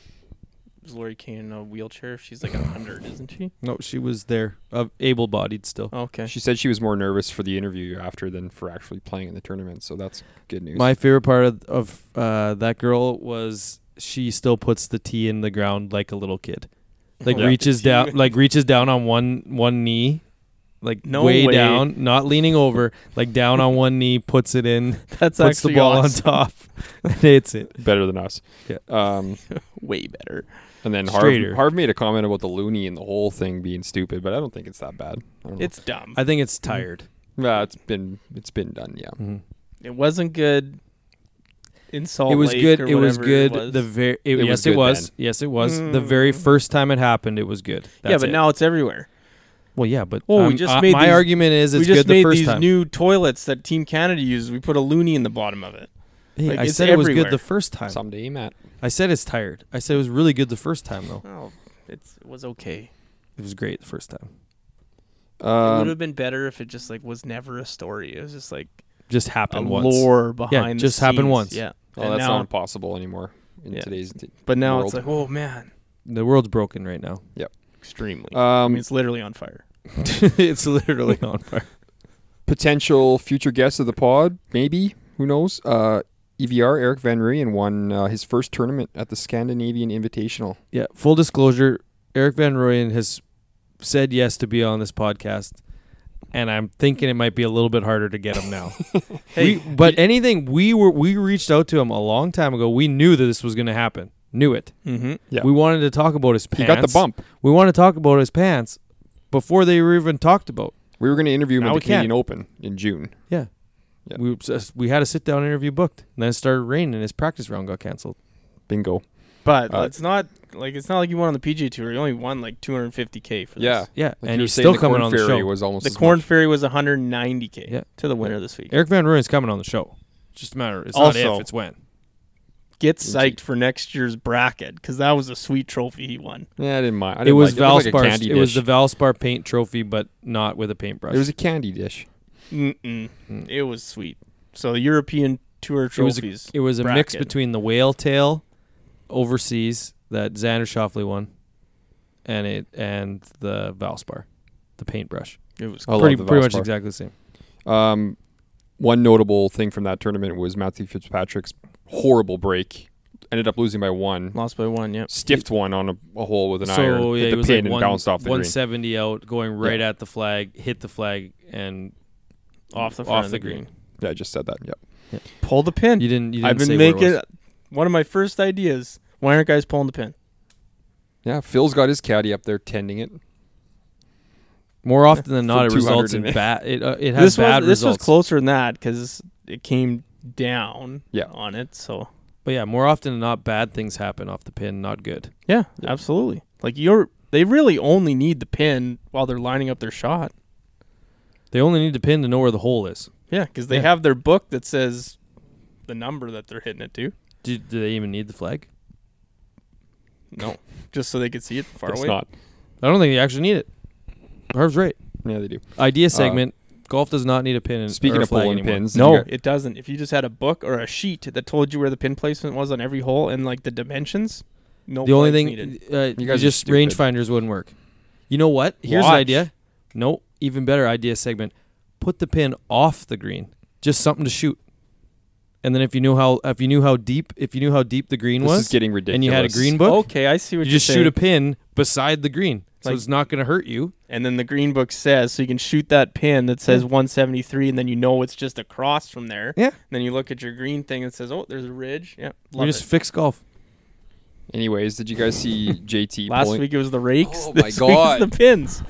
Is Lori Kane in a wheelchair? She's like one hundred, isn't she? No, she was there, uh, able-bodied still. Okay. she said she was more nervous for the interview after than for actually playing in the tournament, so that's good news. My favorite part of, of uh, that girl was she still puts the tee in the ground like a little kid, like Yeah. reaches The tee. down, like reaches down on one one knee, like No way way. down, not leaning over, like down on one knee, puts it in, That's puts the actually ball awesome. on top, and hits it. Better than us. Yeah. Um, Way better. and then Harv, Straighter. Harv made a comment about the loony and the whole thing being stupid, but I don't think it's that bad. I don't know. It's dumb. I think it's tired. yeah, it's been it's been done. Yeah. Mm-hmm. It wasn't good in Salt It was Lake good. or It was whatever good. It was. The very It was yes, it good was. then. Yes, it was. The very Mm. first time it happened, it was good. yeah, That's but it. now it's everywhere. well, yeah, but Well, we um, just uh, made my these- argument is it's we just good the made first these time. new toilets that Team Canada uses. We put a loony in the bottom of it. Hey, like, I it's said it was everywhere. good the first time. Someday, Matt. I said it's tired. I said it was really good the first time though. Oh, it's, it was okay. It was great the first time. it would Um, have been better if it just like was never a story. It was just like Just a happened once. lore behind. the just happened scenes. once. Yeah. well, And that's now, not impossible anymore in Yeah. today's. D- but now world. it's like, oh man, The world's broken right now. extremely. I Um, mean, it's literally on fire. It's literally on fire. potential future guest of the pod, maybe. Who knows? Uh, E V R Eric Van Rooyen won uh, his first tournament at the Scandinavian Invitational. Yeah. Full disclosure: Eric Van Rooyen has said yes to be on this podcast, and I'm thinking it might be a little bit harder to get him now. Hey, we, but anything we were we reached out to him a long time ago. We knew that this was going to happen. Knew it. mm-hmm. Yeah. We wanted to talk about his pants. He got the bump. We want to talk about his pants before they were even talked about. We were going to interview him Now at we the Canadian can't. Open in June. Yeah. Yeah. We just, we had a sit down interview booked, and then it started raining, and his practice round got canceled. Bingo. But Uh, it's not like it's not like you won on the P G A Tour. You only won like two hundred fifty K for this. Yeah. Yeah, Like and you were he's saying, still the coming Corn on the Ferry show. was almost The as Corn much. Ferry was one hundred ninety K Yeah. to the winner this week. Eric Van Rooyen's coming on the show. It's just a matter. It's Also- not if, it's when. Get psyched for next year's bracket because that was a sweet trophy he won. Yeah, I didn't mind. I It didn't was like, it. Looked like a Valspar. candy It was dish. the Valspar paint trophy, but not with a paintbrush. It was a candy dish. Mm-mm. Mm. It was sweet. So the European Tour It was a- trophies. It was a mix bracket. between the whale tail overseas that Xander Schauffele won, and it and the Valspar, the paintbrush. It was I love Pretty the pretty much Valspar. exactly the same. Um, one notable thing from that tournament was Matthew Fitzpatrick's horrible break. Ended up losing by one. lost by one. Yep. Stiffed one on a, a hole with an so iron. yeah, hit it the was pin like and one, bounced off the one green. seventy out, going right Yeah. at the flag, hit the flag, and Off the front off of the the green. green. Yeah, I just said that. Yep. Pull the pin. You didn't. You didn't I've been say where it making was. one of my first ideas. Why aren't guys pulling the pin? Yeah, Phil's got his caddy up there tending it. More often than not, it For results two in hundred bad. It uh, it has This bad was this was results. closer than that because it came down Yeah. on it. So But yeah, more often than not, bad things happen off the pin. Not good. yeah, Yeah. absolutely. Like you're, they really only need the pin while they're lining up their shot. They only need the pin to know where the hole is. Yeah, because they Yeah. have their book that says the number that they're hitting it to. Do, do they even need the flag? No, just so they could see it far It's away. not. I don't think you actually need it. Harv's right. Yeah, they do. Idea segment. golf does not need a pin. And, Speaking or a of flag pulling anymore. pins, No, you got- it doesn't. If you just had a book or a sheet that told you where the pin placement was on every hole and like the dimensions, no. The only flags thing, needed. uh, You you guys are just stupid. rangefinders wouldn't work. You know what? Here's Watch. an idea. No, even better idea segment. Put the pin off the green. Just something to shoot. And then if you knew how if you knew how deep if you knew how deep the green this was is getting ridiculous. and you had a green book, Okay, I see what you you're just saying. shoot a pin beside the green. So Like- it's not going to hurt you. And then the green book says, so you can shoot that pin that says one seventy-three, and then you know it's just across from there. Yeah. And then you look at your green thing and says, oh, there's a ridge. Yeah, We love just it. fix golf. Anyways, did you guys see J T Last pulling? week it was the rakes. Oh my this week God. it's the pins.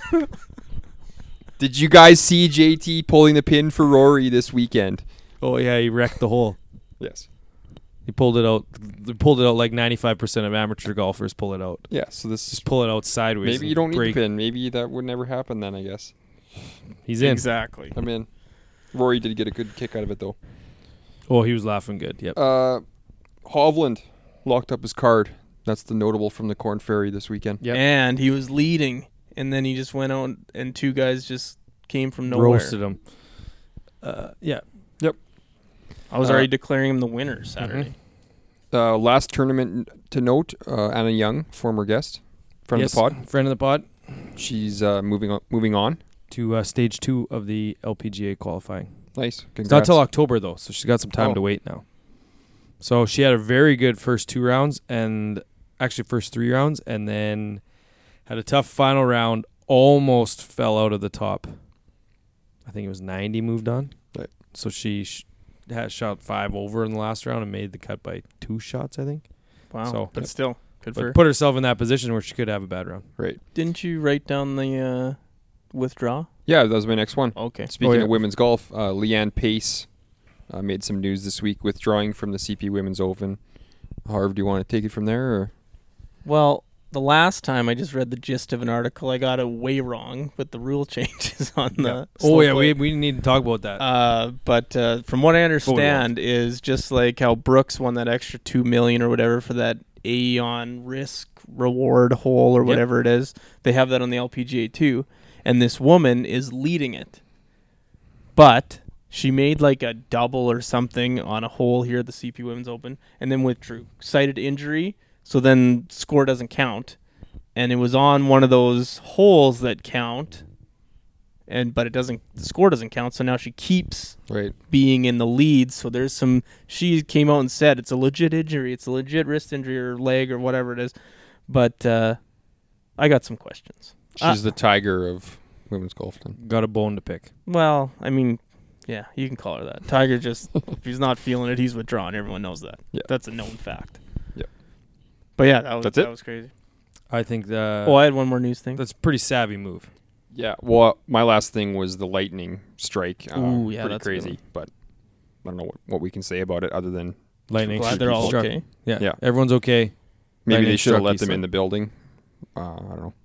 Did you guys see J T pulling the pin for Rory this weekend? Oh yeah, he wrecked the hole. Yes. He pulled it out. They pulled it out like ninety-five percent of amateur golfers pull it out. Yeah. So this is Just pull it out sideways. maybe and you don't need break. the pin. Maybe that would never happen then. I guess. He's in. Exactly. I'm in. Rory did get a good kick out of it though. Oh, he was laughing good. Yep. Uh, Hovland locked up his card. That's the notable from the Corn Ferry this weekend. Yep. And he was leading, and then he just went out, and two guys just came from nowhere. Roasted him. Uh, yeah. I was Uh, already declaring him the winner Saturday. Uh, last tournament to note: uh, Anna Young, former guest, friend yes, of the pod. Friend of the pod. She's uh, moving on. Moving on. To uh, stage two of the L P G A qualifying. Nice. It's Congrats. not till October though, so she's got some time Oh. to wait now. So she had a very good first two rounds, and actually first three rounds, and then had a tough final round. Almost fell out of the top. I think it was ninety. Moved on. Right. So she sh- had shot five over in the last round and made the cut by two shots, I think. Wow. So- but still, good for But her. put herself in that position where she could have a bad round. Right. Didn't you write down the uh, withdraw? Yeah, that was my next one. Okay. Speaking Oh, yeah. of women's golf, uh, Leanne Pace uh, made some news this week, withdrawing from the C P Women's Open. Harv, do you want to take it from there? Or? Well, the last time I just read the gist of an article, I got it way wrong with the rule changes on the. Oh slow yeah, play. we we need to talk about that. Uh, but uh, from what I understand, is just like how Brooks won that extra two million or whatever for that Aeon risk reward hole or Yep. whatever it is. They have that on the L P G A too, and this woman is leading it, but she made like a double or something on a hole here at the C P Women's Open, and then withdrew, cited injury. So then score doesn't count, and it was on one of those holes that count. And but it doesn't. The score doesn't count. So now she keeps Right. being in the lead. So there's some. She came out and said it's a legit injury. It's a legit wrist injury or leg or whatever it is. But uh, I got some questions. She's Uh, the tiger of women's golf. Then. Got a bone to pick. Well, I mean, yeah, you can call her that. Tiger just if he's not feeling it, he's withdrawn. Everyone knows that. Yeah. That's a known fact. Yep. But yeah, that was That's that it? was crazy. I think that. oh, I had one more news thing. That's a pretty savvy move. Yeah. Well, my last thing was the lightning strike. Uh, Ooh, yeah, pretty that's a good crazy. But I don't know what, what we can say about it other than Lightning. Glad struck- they're all struck- okay. Yeah. Yeah. Everyone's okay. maybe Lightning they should have struck let east them side. in the building. Uh, I don't know.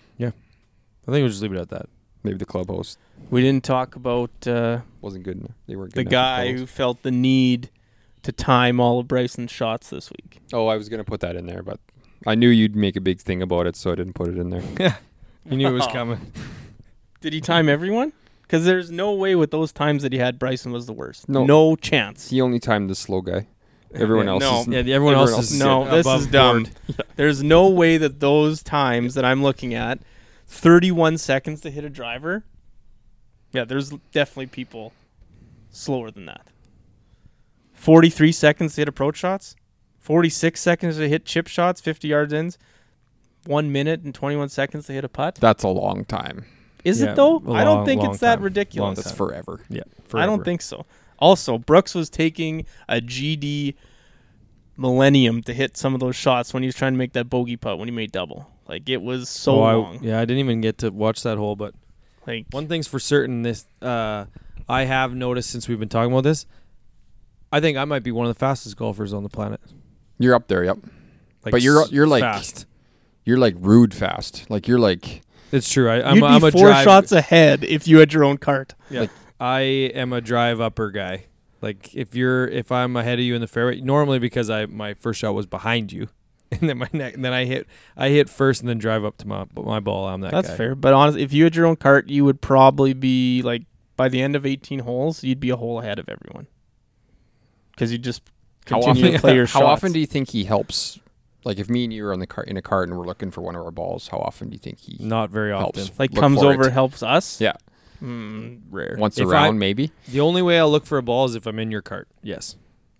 I think we'll just leave it at that. Maybe the clubhouse We didn't talk about uh, wasn't good enough. They weren't the good enough guy for who clubhouse. felt the need to time all of Bryson's shots this week. Oh, I was gonna put that in there, but I knew you'd make a big thing about it, so I didn't put it in there. You knew it was Wow. coming. Did he time everyone? Because there's no way with those times that he had, Bryson was the worst. No. No chance. He only timed the slow guy. Everyone Yeah, else no. is Yeah, the, everyone, Everyone else else is is No, sitting this above is dumb. board. There's no way that those times that I'm looking at, thirty-one seconds to hit a driver. Yeah, there's definitely people slower than that. forty-three seconds to hit approach shots. forty-six seconds to hit chip shots, fifty yards in. One minute and twenty-one seconds to hit a putt. That's a long time. Is Yeah, it though? a I don't long, think long it's that time. ridiculous. Long That's time. forever. Yeah. I forever. don't think so. Also, Brooks was taking a G D Millennium to hit some of those shots when he was trying to make that bogey putt when he made double. Like it was so Oh, I- long. yeah, I didn't even get to watch that hole, but Like one thing's for certain: this uh, I have noticed since we've been talking about this. I think I might be one of the fastest golfers on the planet. You're up there, yep. Like But you're- s- you're like- fast. You're like rude fast. Like you're like It's true. I, I'm, you'd a- I'm be a four drive, shots ahead if you had your own cart. Yeah. like- I am a drive upper guy. Like if you're if I'm ahead of you in the fairway, normally because I my first shot was behind you, and then my neck, and then I hit I hit first and then drive up to my my ball. I'm that That's guy. fair. But honestly, if you had your own cart, you would probably be like by the end of eighteen holes, you'd be a hole ahead of everyone because you just How continue often, to play your how shots. often do you think he helps? Like if me and you are on the cart in a cart and we're looking for one of our balls, how often do you think he Not very helps? often. like Look comes for over, it. helps us? Yeah, Mm, rare. once If around I- maybe. The only way I'll look for a ball is if I'm in your cart. Yes.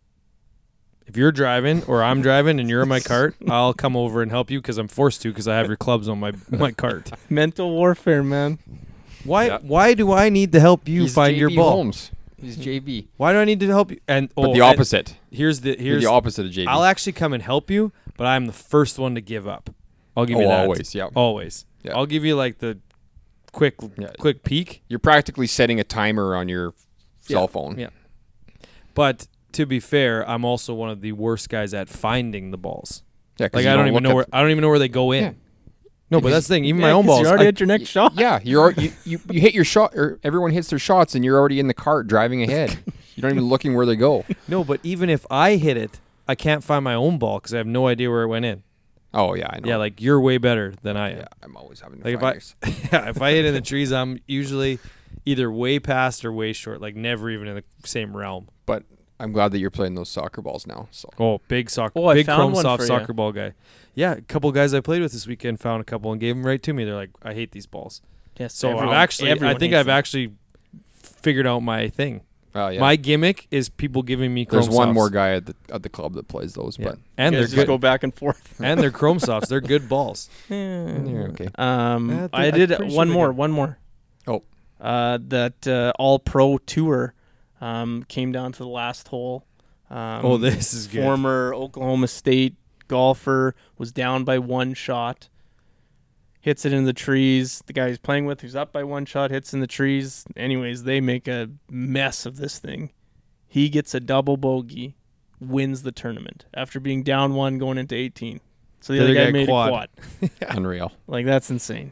If you're driving or I'm driving and you're in my cart, I'll come over and help you because I'm forced to because I have your clubs on my my cart. Mental warfare, man. Why Yeah. Why do I need to help you He's find J your V ball? Holmes. He's J V. Why do I need to help you? And But oh, the and opposite. here's the You're here's the opposite of J V. I'll actually come and help you, but I'm the first one to give up. I'll give oh, you that. always, yeah. Always. Yeah. I'll give you like the quick Yeah. quick peek. You're practically setting a timer on your cell Yeah, phone. yeah. But to be fair, I'm also one of the worst guys at finding the balls. Yeah, 'cause Like you I don't even look know at where I don't even know where they go in. Yeah. No, but Because- that's the thing. Even Yeah, my own 'cause balls. You're already I- at your next shot. Yeah, you're al- you, you you hit your shot, or everyone hits their shots, and you're already in the cart driving ahead. You're not even looking where they go. no, but even if I hit it, I can't find my own ball because I have no idea where it went in. Oh yeah, I know. Yeah, like you're way better than I am. yeah, I'm always having to Like if find I, yours. yeah, if I hit in the trees, I'm usually either way past or way short. Like never even in the same realm. But I'm glad that you're playing those soccer balls now. So Oh, big soccer, Oh, I big found chrome one soft for soccer ya. ball guy. Yeah, a couple guys I played with this weekend found a couple and gave them right to me. They're like, I hate these balls. Yes. So everyone- I've actually, I everyone think hates I've them. actually figured out my thing. uh, yeah. My gimmick is people giving me chrome There's one softs. more guy at the at the club that plays those, Yeah. but and You they're guys just good. go back and forth. and they're chrome softs. They're good balls. they're okay. Um, Yeah, I think- I I'm did pretty sure one they more. did. One more. Oh. Uh, that uh, All Pro Tour um, came down to the last hole. Um, Oh, this is good. Former Oklahoma State golfer was down by one shot, hits it in the trees. The guy he's playing with, who's up by one shot, hits in the trees. Anyways, they make a mess of this thing. He gets a double bogey, wins the tournament after being down one going into eighteen. So the, The other other guy guy made quad. a quad. Unreal. Like, that's insane.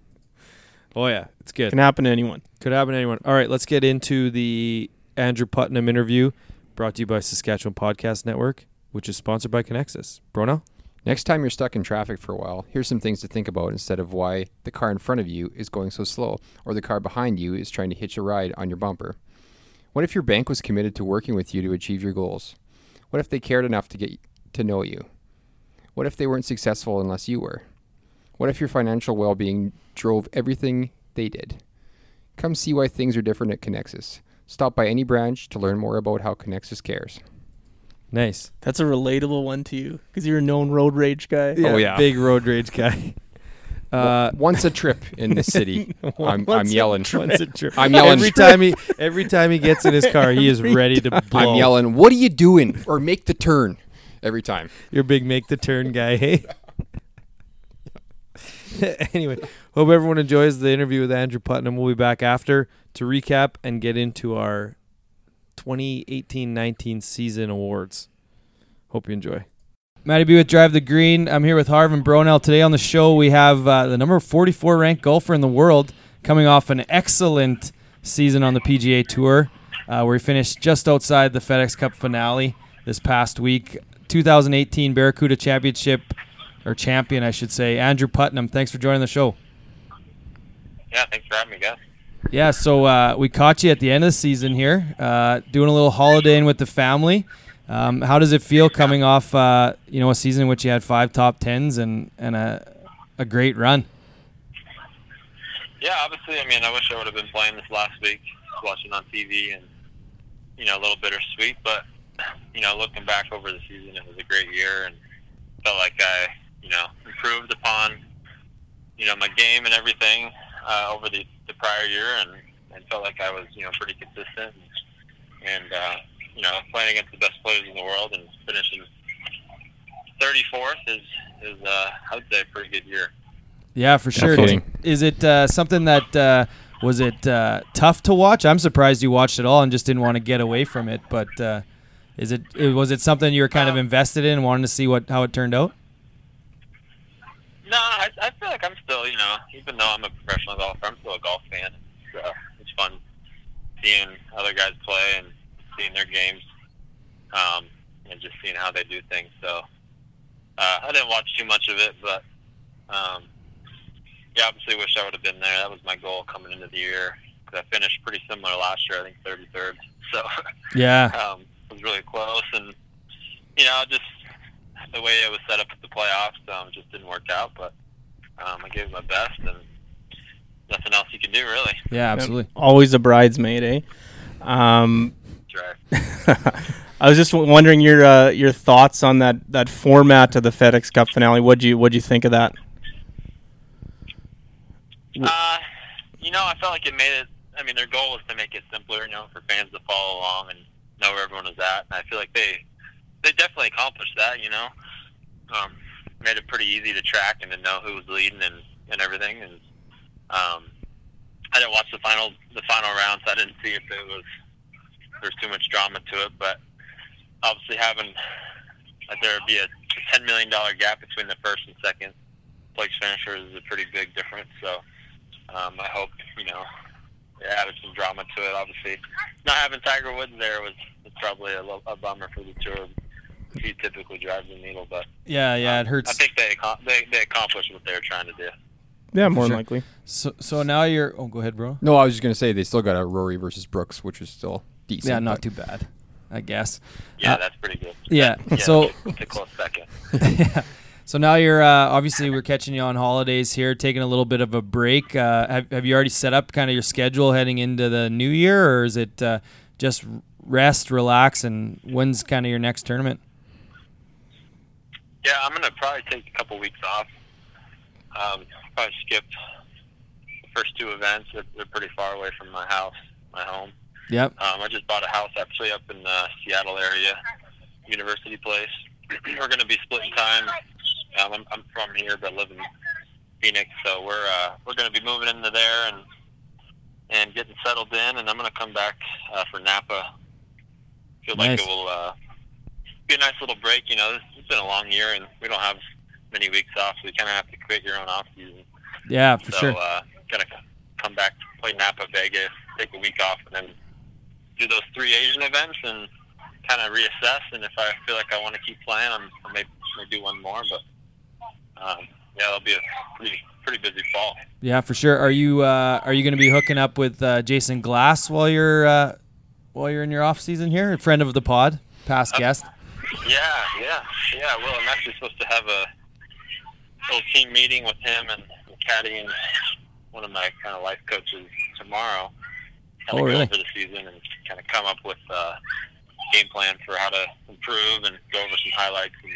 Oh yeah, it's good. Can happen to anyone. Could happen to anyone. All right, let's get into the Andrew Putnam interview brought to you by Saskatchewan Podcast Network, which is sponsored by Connexus. Bruno? Next time you're stuck in traffic for a while, here's some things to think about instead of why the car in front of you is going so slow or the car behind you is trying to hitch a ride on your bumper. What if your bank was committed to working with you to achieve your goals? What if they cared enough to get to know you? What if they weren't successful unless you were? What if your financial well-being drove everything they did? Come see why things are different at Connexus. Stop by any branch to learn more about how Connexus cares. Nice. That's a relatable one to you because you're a known road rage guy. Oh, yeah. Big road rage guy. Uh, Once a trip in the city, I'm, I'm Once a yelling. once a trip. I'm yelling. Every time he every time he gets in his car, he is Every ready to blow. I'm yelling, what are you doing? Or make the turn every time. Your big make the turn guy, hey? Anyway, hope everyone enjoys the interview with Andrew Putnam. We'll be back after to recap and get into our twenty eighteen nineteen season awards. Hope you enjoy. Matty B with Drive the Green. I'm here with Harvin Bronell. Today on the show, we have uh, the number forty-four ranked golfer in the world coming off an excellent season on the P G A Tour, uh, where he finished just outside the FedEx Cup finale this past week. two thousand eighteen Barracuda Championship, or champion, I should say. Andrew Putnam, thanks for joining the show. Yeah, thanks for having me, guys. Yeah, so uh, we caught you at the end of the season here, uh, doing a little holidaying with the family. Um, how does it feel coming off, uh, you know, a season in which you had five top tens and and a a great run? Yeah, obviously, I mean, I wish I would have been playing this last week, watching on T V, and, you know, a little bittersweet. But, you know, looking back over the season, it was a great year, and felt like I, you know, improved upon, you know, my game and everything uh, over the, the prior year, and, and felt like I was, you know, pretty consistent. And, and uh, you know, playing against the best players in the world and finishing thirty-fourth is, is uh, I would say, a pretty good year. Yeah, for sure. kidding. Is it uh, something that uh, was it uh, tough to watch? I'm surprised you watched it all and just didn't want to get away from it. But uh, is it it- was it something you were kind of Um, invested in and wanted to see what how it turned out? No, I, I feel like I'm still, you know, even though I'm a professional golfer, I'm still a golf fan. It's, uh, it's fun seeing other guys play and seeing their game didn't watch too much of it, but um, yeah, obviously wish I would have been there. That was my goal coming into the year. Cause I finished pretty similar last year, I think thirty-third. So Yeah. um, it was really close, and you know, just the way it was set up at the playoffs, um, just didn't work out. But um, I gave it my best, and nothing else you can do, really. Yeah, absolutely. Always a bridesmaid, eh? Um, That's right. I was just w- wondering your uh, your thoughts on that, that format of the FedEx Cup finale. What'd you what'd you think of that? Uh, you know, I felt like it made it. I mean, their goal was to make it simpler, you know, for fans to follow along and know where everyone was at. And I feel like they they definitely accomplished that. You know, um, made it pretty easy to track and to know who was leading and, and everything. And um, I didn't watch the final the final round, so I didn't see if it was there's too much drama to it. But obviously, having like, there would be a ten million dollar gap between the first and second place finishers is a pretty big difference. So. Um, I hope, you know, it added some drama to it. Obviously, not having Tiger Woods there was, was probably a, lo- a bummer for the tour. He typically drives the needle, but Yeah, yeah, um, it hurts. I think they, ac- they they accomplished what they were trying to do. Yeah, more sure. than likely. So so now you're. Oh, go ahead, bro. No, I was just gonna say they still got a Rory versus Brooks, which is still decent. Yeah, not but- too bad, I guess. Yeah, Uh, that's pretty good. Yeah. Yeah, So it's a close second. yeah. So now you're uh, obviously we're catching you on holidays here, taking a little bit of a break. Uh, have Have you already set up kind of your schedule heading into the new year, or is it uh, just rest, relax, and when's kind of your next tournament? Yeah, I'm gonna probably take a couple weeks off. Um, probably skip the first two events. They're, they're pretty far away from my house, my home. Yep. Um, I just bought a house actually up in the Seattle area, University Place. We're going to be splitting time. Um, I'm, I'm from here, but live in Phoenix, so we're uh, we're going to be moving into there and and getting settled in. And I'm going to come back uh, for Napa. Feel like Nice. it will uh, be a nice little break. You know, this, it's been a long year, and we don't have many weeks off, so you kind of have to quit your own off season. Yeah, for so, sure. uh, gonna c- come back, play Napa, Vegas, take a week off, and then do those three Asian events and kind of reassess. And if I feel like I want to keep playing, I'm I may, may do one more. But um, yeah, it'll be a pretty pretty busy fall. Yeah, for sure. Are you uh, Are you going to be hooking up with uh, Jason Glass while you're uh, while you're in your off season here? A friend of the pod, past Uh, guest. Yeah, yeah, yeah. Well, I'm actually supposed to have a little team meeting with him and Caddy and one of my kind of life coaches tomorrow. Kind of Oh, really? go over the season and kind of come up with a game plan for how to improve and go over some highlights. And,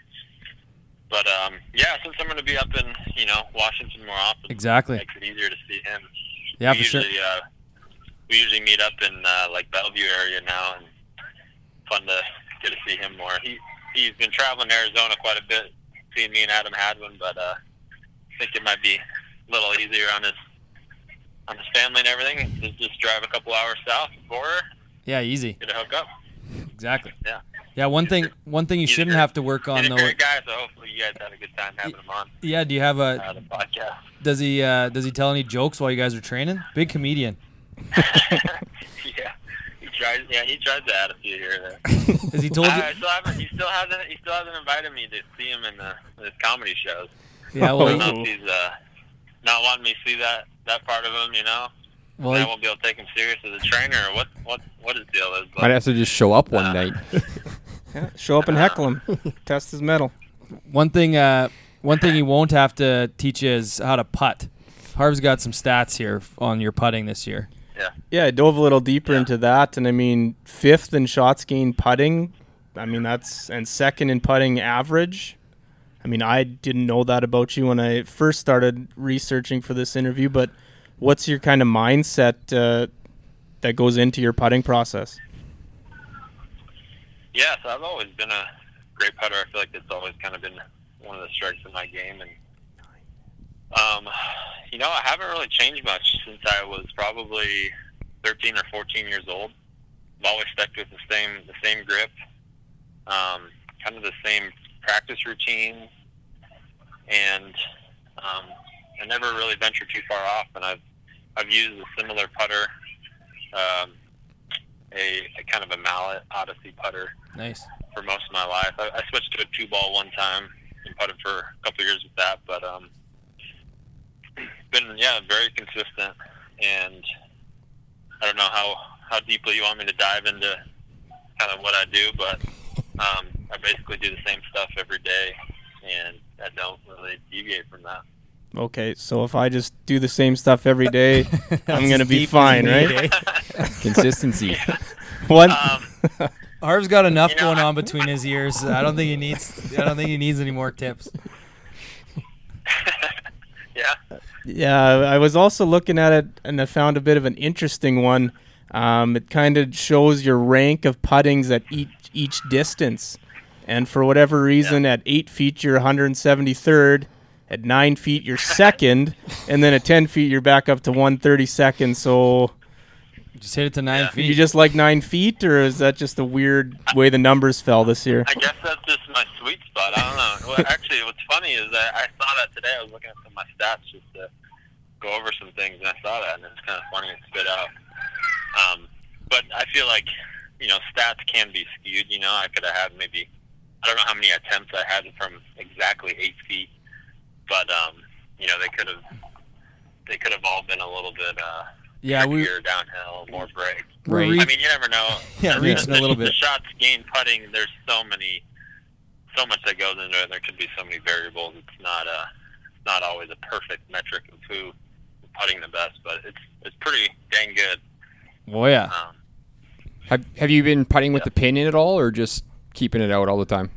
but um, yeah, since I'm going to be up in you know Washington more often, Exactly. it makes it easier to see him. Yeah, we for sure. usually, uh, we usually meet up in uh, like Bellevue area now, and fun to get to see him more. He he's been traveling to Arizona quite a bit, seeing me and Adam Hadwin, but uh, I think it might be a little easier on his on his family and everything. Just, just drive a couple hours south of the border, Yeah, easy. get a hook up. Exactly. Yeah. Yeah, one thing one thing you He's a shouldn't great- have to work on He's a though. great guy, so hopefully you guys had a good time having him on Yeah, do you have a uh, the podcast. does he uh, does he tell any jokes while you guys are training? Big comedian. yeah, he tries. Yeah, he tries to add a few here and there. Has he told you? I, I still haven't. He still hasn't. He still hasn't invited me to see him in the in his comedy shows. Yeah, I well, don't he- know if he's uh, not wanting me to see that that part of him. You know, well, I he- won't be able to take him serious as a trainer or what what what his deal is. Might But have to just show up one Uh, night. Yeah, show up and heckle him. Test his metal. one thing uh, one thing he won't have to teach you is how to putt. Harv's got some stats here f- on your putting this year. Yeah, I dove a little deeper Yeah. into that, and I mean, fifth in shots gained putting. I mean, that's and second in putting average. I mean, I didn't know that about you when I first started researching for this interview. But what's your kind of mindset uh, that goes into your putting process? yeah, so I've always been a great putter. I feel like it's always kind of been one of the strengths of my game, and um, you know, I haven't really changed much since I was probably thirteen or fourteen years old. I've always stuck with the same the same grip, um, kind of the same practice routine, and um, I never really ventured too far off. And I've I've used a similar putter, um, a, a kind of a mallet Odyssey putter Nice. for most of my life. I, I switched to a two ball one time been putting for a couple of years with that, but um, been yeah very consistent. And I don't know how how deeply you want me to dive into kind of what I do, but um, I basically do the same stuff every day, and I don't really deviate from that. Okay, so if I just do the same stuff every day, I'm going to be deep fine, as you right? need, eh? Consistency. One. Um, Harv's got enough You know, going I- on between his ears. I don't think he needs. I don't think he needs any more tips. yeah. Yeah, I was also looking at it, and I found a bit of an interesting one. Um, it kind of shows your rank of puttings at each each distance, and for whatever reason, at eight feet you're one hundred seventy-third, at nine feet you're second, and then at ten feet you're back up to one hundred thirty-second. So, Just hit it to nine Yeah. feet. you just like nine feet, or is that just a weird way the numbers fell this year? I guess that's just my sweet spot. I don't know. Well, actually, what's funny is that I saw that today. I was looking at some of my stats just to go over some things, and I saw that, and it's kind of funny to spit out. Um, but I feel like, you know, stats can be skewed. You know, I could have had maybe, I don't know how many attempts I had from exactly eight feet, but, um, you know, they could have, they could have all been a little bit, uh, yeah, we trickier downhill, more break. we're Right. re- I mean, you never know. Yeah, The- reaching a the- little The bit. shots gained putting, there's so many, so much that goes into it. And there could be so many variables. It's not a, not always a perfect metric of who is putting the best, but it's it's pretty dang good. Oh yeah. Um, Have Have you been putting with Yeah. the pin in at all, or just keeping it out all the time?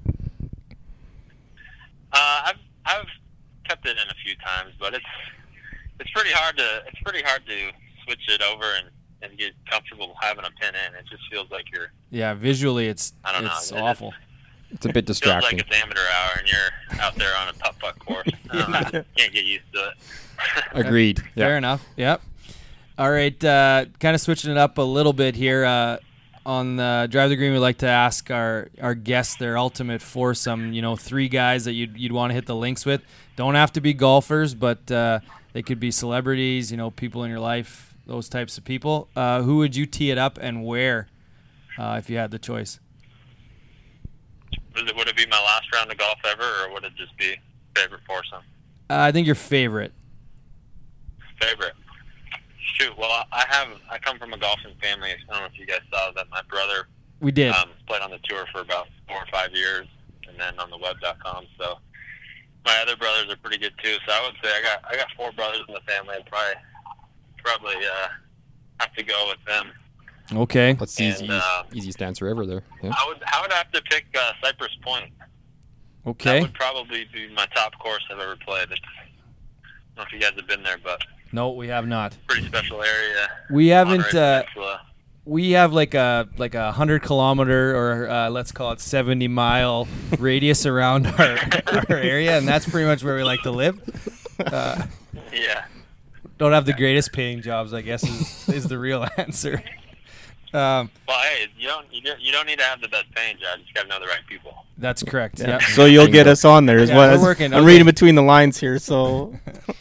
uh, I've I've kept it in a few times, but it's it's pretty hard to it's pretty hard to switch it over and, and get comfortable having a pin in. It just feels like you're Yeah, visually it's I don't know. it's It is- awful. It's a bit feels distracting. like it's amateur hour and you're out there on a putt putt course. Uh, can't get used to it. Agreed. Fair Yeah. enough. Yep. All right. Uh, kind of switching it up a little bit here. Uh, on the Drive the Green, we like to ask our, our guests their ultimate foursome. You know, three guys that you'd you'd want to hit the links with. Don't have to be golfers, but uh, they could be celebrities. You know, people in your life, those types of people. Uh, who would you tee it up and where, uh, if you had the choice? Would it, would it be my last round of golf ever, or would it just be favorite foursome? Uh, I think your favorite. Favorite. Shoot, well, I have. I come from a golfing family. I don't know if you guys saw that. My brother We did. um, played on the tour for about four or five years, and then on the web dot com. So my other brothers are pretty good too. So I would say I got I got four brothers in the family. I'd probably probably uh, have to go with them. Okay. That's the And, easiest, uh, easiest answer ever there. Yeah. I would I would have to pick uh, Cypress Point. That Okay. would probably be my top course I've ever played. It's, I don't know if you guys have been there, but No, we have not. pretty special area. We haven't. Monterey Uh, Peninsula. we have like a like a hundred kilometer or uh, let's call it seventy mile radius around our, our area, and that's pretty much where we like to live. Uh, Yeah. don't have the greatest paying jobs, I guess, is, is the real answer. Um, Well, hey, you don't you don't, you don't need to have the best paying job. You just got to know the right people. that's correct. Yeah. Yeah. So you'll get us on there. Is Yeah, what we're I was- working. I'm Okay. reading between the lines here. So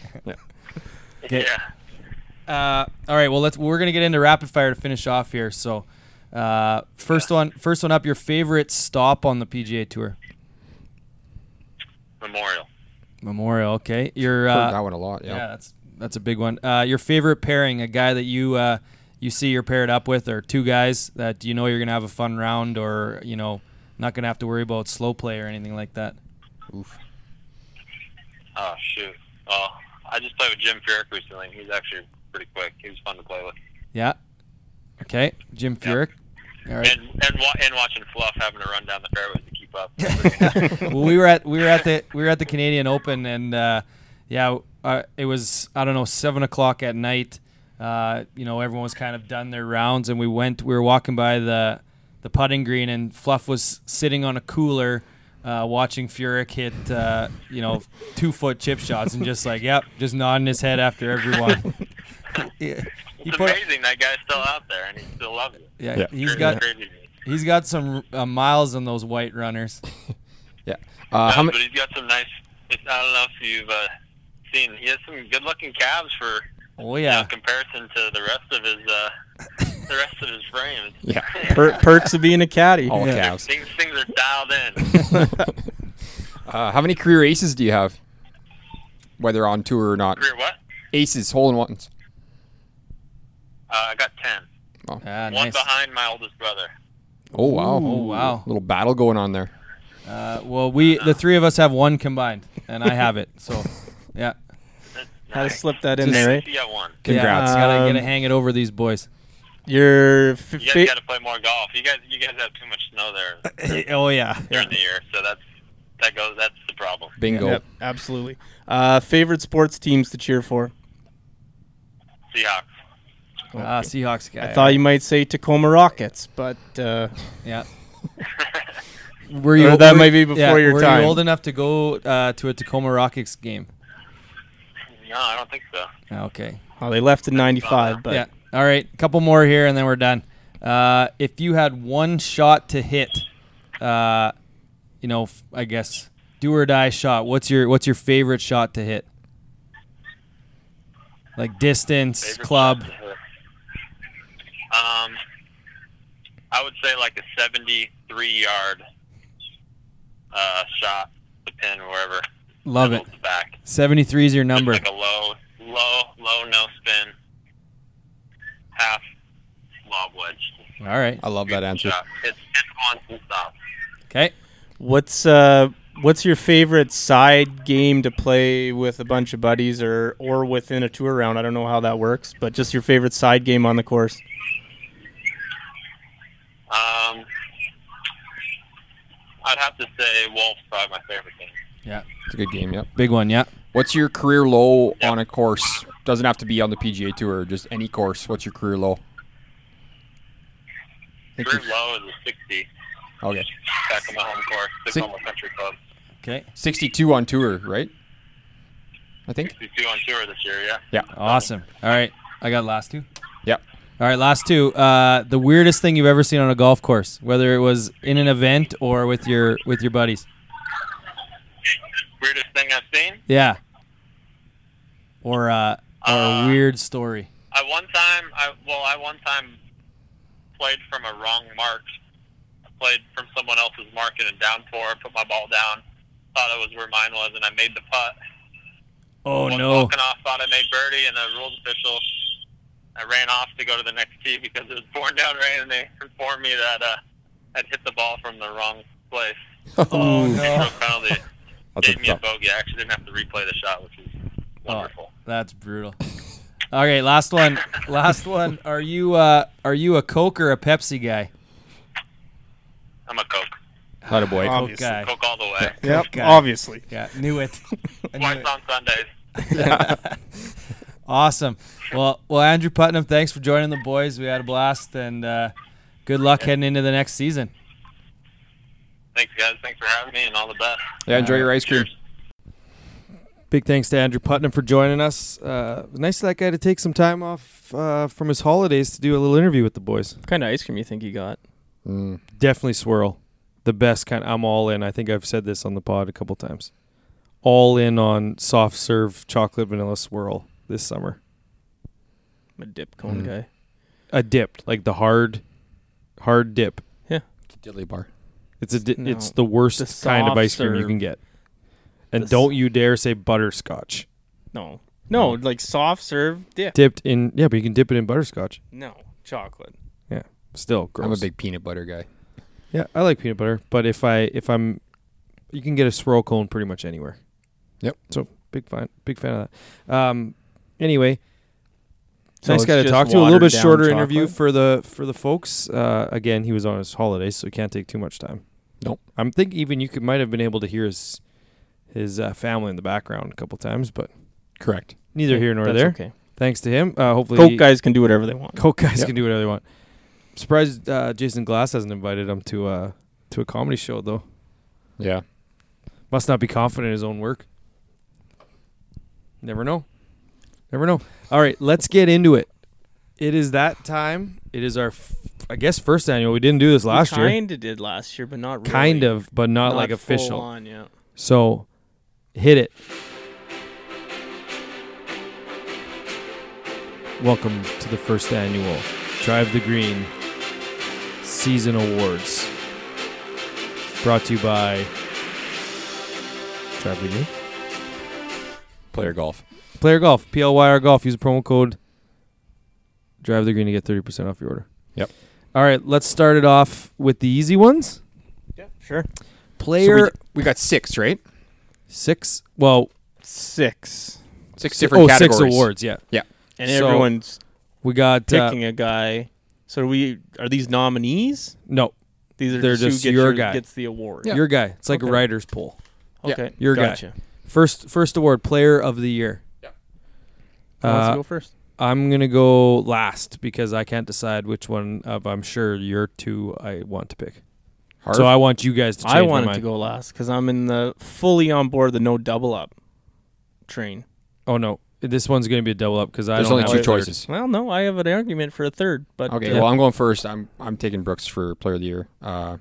Okay. Yeah. Uh, all right. Well, let's. We're gonna get into rapid fire to finish off here. So, uh, first one, first one up. Your favorite stop on the P G A Tour? Memorial. Memorial. Okay. Your Heard uh, that one a lot. yeah. Yeah. that's that's a big one. Uh, your favorite pairing? A guy that you uh, you see you're paired up with, or two guys that you know you're gonna have a fun round, or you know not gonna have to worry about slow play or anything like that. Oof. Oh shoot. Well, I just played with Jim Furyk recently. and He's actually pretty quick. He was fun to play with. Yeah. Okay. Jim Furyk. All right. And and wa- and watching Fluff having to run down the fairways to keep up. Well, we were at we were at the we were at the Canadian Open, and uh, yeah, uh, it was I don't know seven o'clock at night. Uh, you know, everyone was kind of done their rounds, and we went. We were walking by the the putting green, and Fluff was sitting on a cooler, uh, watching Furyk hit uh, you know two foot chip shots, and just like yep, just nodding his head after every one. Yeah. He It's put- amazing that guy's still out there and he still loves it. yeah, Yeah. he's Crazy- got crazy to me. he's got some uh, miles on those white runners. Yeah. Uh, how Uh, many? but he's got some nice. It's, I don't know if you've uh, seen. He has some good-looking calves for Oh you know, yeah. comparison to the rest of his uh, the rest of his frame. Yeah. per- perks of being a caddy. All Yeah. calves. Things things are dialed in. Uh, how many career aces do you have? Whether on tour or not. Career what? Aces, hole in ones. Uh, I got ten. Ah, One nice. behind my oldest brother. Oh wow. Oh, wow. Little battle going on there. Uh, well, we the three of us have one combined, and I have it. So, yeah. Had to Nice. slip that in Just- there, eh? You got one. Congrats. Yeah, gotta, Um, gotta hang it over these boys. Your f- You guys fa- got to play more golf. You guys, you guys have too much snow there oh yeah. during the year, so that's that goes. That's the problem. Bingo. Yep, absolutely. Uh, favorite sports teams to cheer for? Seahawks. Ah, Seahawks guy. I thought you might say Tacoma Rockets, but uh, Yeah. Were you? Or that were- might be before yeah, your were time. you old enough to go uh, to a Tacoma Rockets game? No, I don't think so. Okay. well, they left in ninety-five. But yeah. All right. A couple more here, and then we're done. Uh, if you had one shot to hit, uh, you know, f- I guess do or die shot. What's your What's your favorite shot to hit? Like distance, Favorite club. shot to hit. Um, I would say like a seventy-three yard uh, shot to pin wherever. Love it. middle to Back. seventy-three is your number. Just like a low, low, low no spin, half lob wedge. All right. I love that answer. Shot. It's it's once and stop. Okay. what's uh, what's your favorite side game to play with a bunch of buddies or or within a tour round? I don't know how that works, but just your favorite side game on the course. Um, I'd have to say Wolf's probably my favorite game. Yeah. It's a good game, yep. Big one. Yeah. What's your career low Yep. on a course? Doesn't have to be on the P G A Tour, just any course. What's your career low? Think Career you- low is a sixty Okay. back on my home course, Six- Tacoma Country Club. Okay. sixty-two on tour, right? I think. sixty-two on tour this year, yeah. Yeah. Awesome. All right. I got last two. Yep. All right, last two. Uh, the weirdest thing you've ever seen on a golf course, whether it was in an event or with your with your buddies. Weirdest thing I've seen? Yeah. Or uh, or a Uh, weird story. I one time, I well, I one time played from a wrong mark. I played from someone else's mark in a downpour, put my ball down, thought it was where mine was, and I made the putt. Oh Was no. walking off, thought I made birdie, and the rules official, I ran off to go to the next tee because it was pouring down rain, and they informed me that uh, I'd hit the ball from the wrong place. Oh They no. threw a penalty. That's a Gave me a tough. bogey. I actually didn't have to replay the shot, which was wonderful. That's brutal. Okay, last one. Last one. Are you uh are you a Coke or a Pepsi guy? I'm a Coke. Not a boy. Oh. Coke guy. Coke all the way. Yep, guy. obviously. Yeah, knew it. I knew Twice it. on Sundays. Awesome. Well, well, Andrew Putnam, thanks for joining the boys. We had a blast, and uh, good luck heading into the next season. Thanks, guys. Thanks for having me, and all the best. Yeah, enjoy your ice cream. Cheers. Big thanks to Andrew Putnam for joining us. Uh, nice of that guy to take some time off uh, from his holidays to do a little interview with the boys. What kind of ice cream you think you got? Mm. Definitely Swirl. The best kind. I'm all in. I think I've said this on the pod a couple times. All in on soft serve chocolate vanilla Swirl this summer. I'm a dip cone Mm. guy. A dip, like the hard, hard dip. It's a dilly bar. It's a. Di- No. It's the worst The kind of soft ice cream you serve. can get. And The s- don't you dare say butterscotch. No. No, like soft serve dip. Dipped in, yeah, but you can dip it in butterscotch. No, chocolate. Still gross. I'm a big peanut butter guy. Yeah, I like peanut butter, but if I if I'm, you can get a swirl cone pretty much anywhere. Yep. So big fan, big fan of that. Um, anyway, So nice it's guy to just talk to. A little bit watered down shorter interview chocolate? for the for the folks. Uh, again, he was on his holidays, so he can't take too much time. Nope. I'm thinking even you could might have been able to hear his his uh, family in the background a couple times, but Correct. neither here nor That's there. Okay. Thanks to him. Uh, hopefully, Coke guys can do whatever they want. Coke guys Yep. can do whatever they want. Surprised uh, Jason Glass hasn't invited him to uh, to a comedy show though. Yeah. Must not be confident in his own work. Never know. Never know. All right, let's get into it. It is that time. It is our, f- I guess, first annual. We didn't do this last year. Kind of did last year, but not really. Kind of, but not, like full official. on, yeah. So, hit it. Welcome to the first annual Drive the Green Season Awards. Brought to you by Drive the Green. Player golf. Player Golf. P L Y R Golf. Use the promo code Drive the Green to get thirty percent off your order. Yep. All right, let's start it off with the easy ones. Yeah, sure. Player So we, we got six, right? six. Well, Six. Six different oh, categories. six awards. Yeah. And So, everyone's We got uh, picking a guy. So are we are these nominees? no. These are They're just, who just gets your your- guy. gets the award. Yeah. Your guy. It's like Okay. a writer's poll. Yeah. Okay. Your guy. gotcha. First, first award, Player of the Year. Who wants Uh, to go first? I'm gonna go last because I can't decide which one of I'm sure your two I want to pick. Harv? So I want you guys to change I my wanted mind. to go last because I'm in the fully on board the no double up train. Oh no, this one's gonna be a double up because I There's don't only have two a third. choices. Well, no, I have an argument for a third, but Okay, uh, well, I'm going first. I'm I'm taking Brooks for Player of the Year. Uh,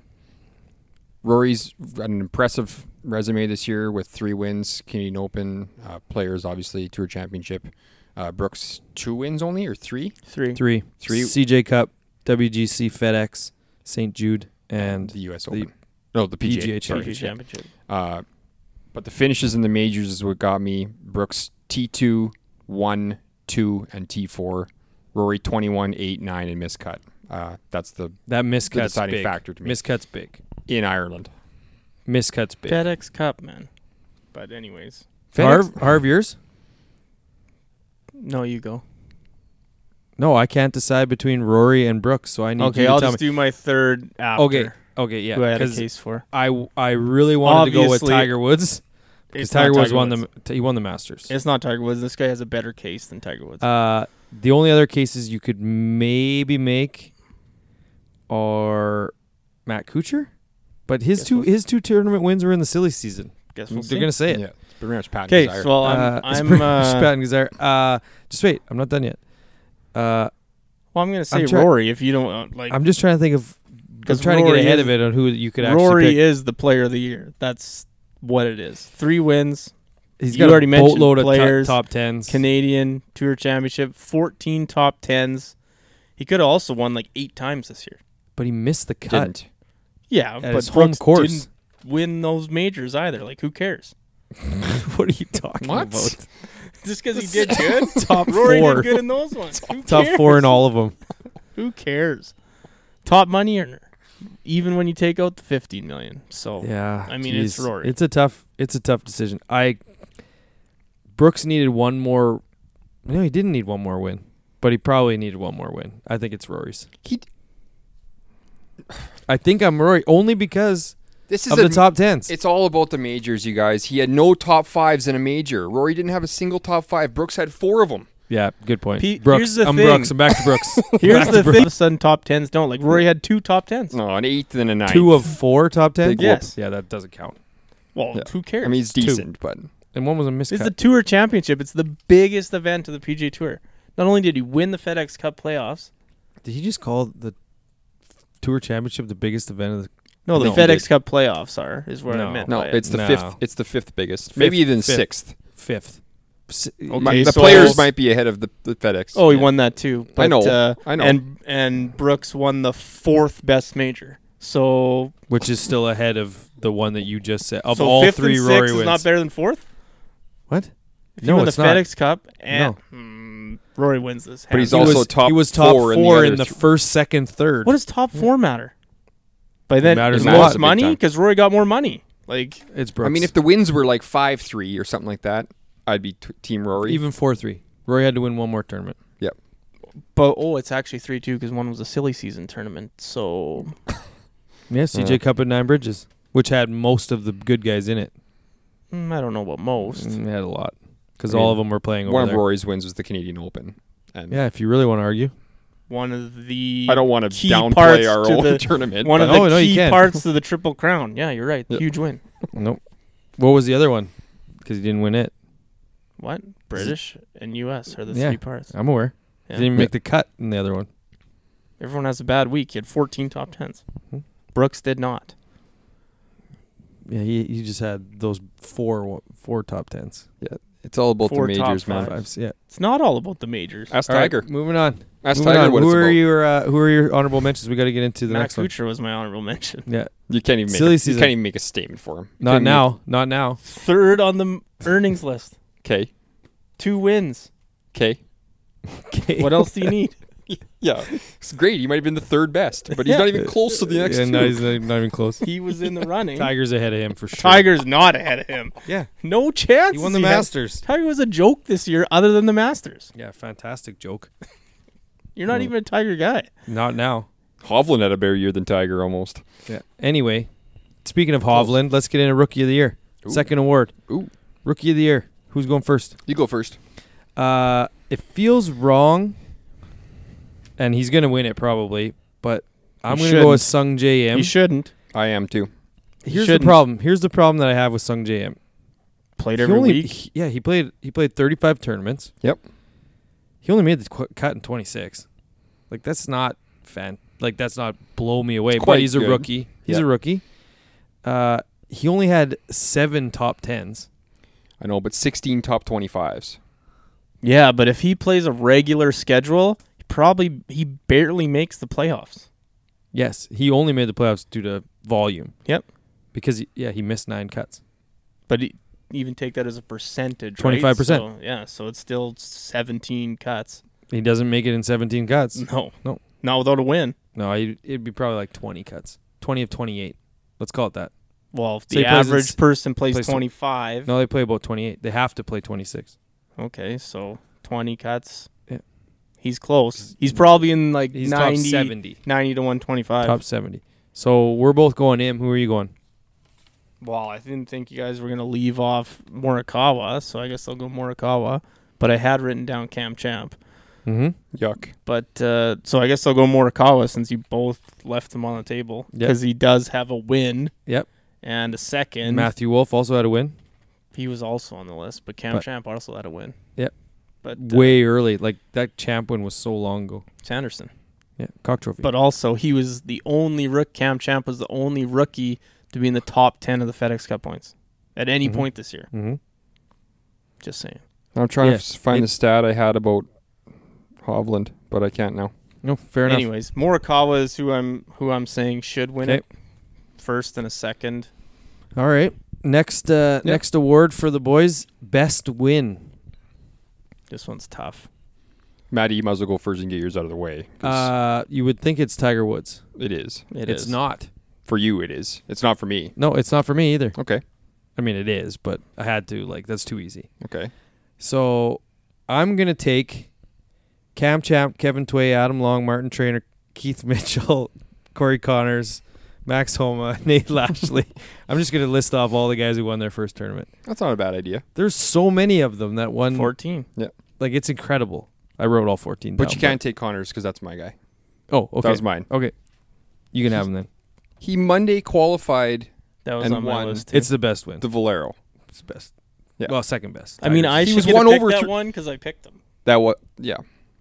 Rory's got an impressive resume this year with three wins, Canadian Open, uh, Players, obviously, Tour Championship. Uh, Brooks, two wins only, or three? three. Three, Three. C J Cup, W G C, FedEx, Saint Jude, and the U S the Open. No, the P G A. P G A sorry. P G A championship. Uh, but the finishes in the majors is what got me. Brooks, T two, one, two, and T four. Rory, twenty-one, eight, nine, and miscut. Uh, that's the that miscut's deciding big. factor to me. Miscut's big. in Ireland. Miscut's big. FedEx Cup, man. But anyways, Harv, Harv, yours? no, you go. No, I can't decide between Rory and Brooks, so I need Okay, you to I'll tell just me. do my third after. Okay, okay, yeah, Who I had a because case for. I, I really wanted to go with Obviously, Tiger Woods because It's Tiger not Woods won Woods. the he won the Masters. It's not Tiger Woods. This guy has a better case than Tiger Woods. Uh, the only other cases you could maybe make are Matt Kuchar, but his Guess two we'll- his two tournament wins were in the silly season. Guess we'll They're see. gonna say it. Yeah, it's pretty much Pat Okay, Desire. so I'm Uh, it's I'm pretty uh, much Pat and Desire. Uh, just wait, I'm not done yet. Uh, well, I'm gonna say I'm try- Rory if you don't uh, like. I'm just trying to think of. I'm 'Cause trying to Rory get ahead is- of it on who you could actually Rory pick. is the player of the year. That's what it is. Three wins, He's you got already a mentioned boatload of players, top, top tens. Canadian Tour Championship, fourteen top tens. He could have also won like eight times this year. but he missed the cut Didn't. Yeah, at but his home Brooks course. didn't win those majors either. Like, who cares? What are you talking What? about? Just because he did good, Top Rory four. did good in those ones. Who Top cares? four in all of them. Who cares? Top money earner, even when you take out the fifteen million. So Yeah, I mean, it's geez. Rory. It's a tough. It's a tough decision. I Brooks needed one more. No, he didn't need one more win, but he probably needed one more win. I think it's Rory's. He d- I think I'm Rory only because This is of a, the top tens. It's all about the majors, you guys. He had no top fives in a major. Rory didn't have a single top five. Brooks had four of them. Yeah, good point. Pete, Brooks, here's the I'm thing. Brooks. I'm back to Brooks. Here's Back to the Brooks. thing: all of a sudden, top tens don't. Like Rory had two top tens. No, an eighth and a ninth. Two of four top tens. Big Yes. Yeah, that doesn't count. Well, Yeah. who cares? I mean, he's Two. decent, but And one was a miscut. It's the Tour Championship. It's the biggest event of the P G A Tour. Not only did he win the FedEx Cup playoffs, Did he just call the Tour Championship the biggest event of the? no, the No, he FedEx did. Cup playoffs are is what No. I meant. no, by it. it's the No. fifth. It's the fifth biggest, Fifth, maybe even fifth. sixth. Fifth. S- Okay, Mi- the so- players might be ahead of the, the FedEx. Oh, he Yeah. won that too. But, I know, Uh, I know. And and Brooks won the fourth best major. So, Which is still ahead of the one that you just said. Of so all fifth three and Rory sixth wins. is not better than fourth. What? If No, you win it's the not. FedEx Cup, and hmm, Rory wins this. But he's He hands also was, top he was top four four, in in the the, other th- first, second, third. What does top four matter? By then, matters the a lot, most big money time. because Rory got more money. Like, It's Brooks. I mean, if the wins were like five three or something like that, I'd be t- Team Rory. even four three, Rory had to win one more tournament. but oh, it's actually three two because one was a silly season tournament. So Yeah, C J Yeah. Cup at Nine Bridges, which had most of the good guys in it. mm, I don't know about most. Mm, it had a lot because I mean, all of them were playing over One of there. Rory's wins was the Canadian Open. And Yeah, if you really want to argue. One of the I don't want to key downplay parts our to own the- tournament. one of but- the Oh, no, you key can. parts of the Triple Crown. Yeah, you're right. Yeah. Huge win. Nope. What was the other one? Because he didn't win it. What? British and U S are the Yeah. three parts. I'm aware. Yeah. Didn't even make the cut in the other one. Everyone has a bad week. He had fourteen top tens. Mhm. Brooks did not. Yeah, he he just had those four four top tens. It's all about Four the top majors, man. fives. Fives, yeah. It's not all about the majors. Ask All right, Tiger. moving on. Ask Moving Tiger on. what Who it's are about. your uh, Who are your honorable mentions? We got to get into the Matt next one. Kuchar was my honorable mention. Yeah, You can't even make Silly a, season. You can't even make a statement for him. You not can't even now. Not now. Third on the m- earnings list. Make, okay. Two wins. Okay. Okay. What else do you need? Yeah. It's great. He might have been the third best, but he's Yeah. not even close to the next Yeah, two. no, he's not, not even close. He was in the running. Tiger's ahead of him for sure. Tiger's not ahead of him. Yeah, No chance. he won the Masters. Tiger was a joke this year other than the Masters. Yeah, fantastic joke. You're not No. even a Tiger guy. Not now. Hovland had a better year than Tiger almost. Yeah. Anyway, speaking of Hovland, let's get into Rookie of the Year. Ooh. Second award. Ooh. Rookie of the Year. Who's going first? You go first. Uh, it feels wrong, and he's going to win it probably, but I'm He going to go with shouldn't. Sung J M. You shouldn't. I am too. He Here's the shouldn't. problem. Here's the problem that I have with Sung J M. Played He every only, week. he- yeah, he played. He played thirty-five tournaments. Yep. He only made the qu- cut in twenty-six. Like that's not fan. Like that's not blow me away. It's But quite he's a good. rookie. He's Yeah. a rookie. Uh, he only had seven top tens. I know, but sixteen top twenty-fives. Yeah, but if he plays a regular schedule, he probably he barely makes the playoffs. Yes, he only made the playoffs due to volume. Yep. Because he, yeah, he missed nine cuts. But he, even take that as a percentage, right? twenty-five percent. So, yeah, so it's still seventeen cuts. He doesn't make it in seventeen cuts. No. No. Not without a win. No, he- it'd be probably like twenty cuts. twenty of twenty-eight. Let's call it that. Well, if So he the plays average ins- person plays, plays tw- twenty-five. No, they play about twenty-eight. They have to play twenty-six. Okay, so twenty cuts. Yeah. He's close. He's probably in like He's ninety, top seventy. ninety to one twenty-five. Top seventy. So we're both going him. Who are you going? Well, I didn't think you guys were going to leave off Morikawa, so I guess I'll go Morikawa. But I had written down Cam Champ. Mm-hmm. Yuck. But uh, so I guess I'll go Morikawa since you both left him on the table Yep. because he does have a win. Yep. And a second. Matthew Wolf also had a win. He was also on the list, but Cam But- Champ also had a win. Yep. But uh, Way early. Like that champ win was so long ago. Sanderson. Yeah. Cock Trophy. But also, he was the only rook. Cam Champ was the only rookie to be in the top ten of the FedEx Cup points at any Mhm. point this year. mm-hmm. Just saying. I'm trying Yeah. to s- find It- the stat I had about Hovland, but I can't now. No, fair enough. Anyways, Morikawa is who I'm who I'm saying should win Okay. it first and a second. All right. Next uh, Yeah. next award for the boys, best win. This one's tough. Matty, you might as well go first and get yours out of the way. 'cause Uh, you would think it's Tiger Woods. it is. It it's is. not. For you, it is. It's not for me. No, it's not for me either. Okay. I mean, it is, but I had to. Like, that's too easy. Okay. So I'm gonna take Cam Champ, Kevin Tway, Adam Long, Martin Trainer, Keith Mitchell, Corey Connors, Max Homa, Nate Lashley. I'm just gonna list off all the guys who won their first tournament. That's not a bad idea. There's so many of them that won. fourteen. Like, it's incredible. I wrote all fourteen. But down, you can't take Connors because that's my guy. Oh, okay. That was mine. Okay, you can have him then. He Monday qualified That was And on my one. list too. It's the best win. the Valero. It's the best. Yeah. Well, second best. I mean, Tigers. I He should was get one to pick over that thr- one because I picked him. That what? Yeah.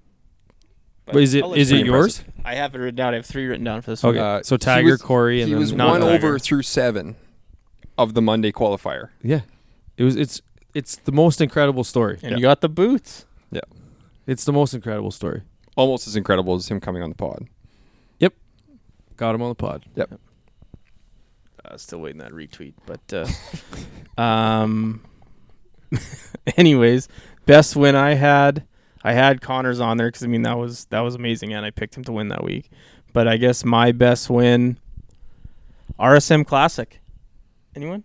But But is it I'll let is you it pick. yours? I have it written down. I have three written down for this Okay. one. Uh, so he Tiger, was- Corey, and He then was not one Tiger. over through seven of the Monday qualifier. yeah. It was. It's. It's the most incredible story. And you got the boots. It's the most incredible story. Almost as incredible as him coming on the pod. Got him on the pod. Uh, still waiting that retweet, but uh, um, anyways, best win I had. I had Connors on there because I mean that was that was amazing, and I picked him to win that week. But I guess my best win, R S M Classic. Anyone?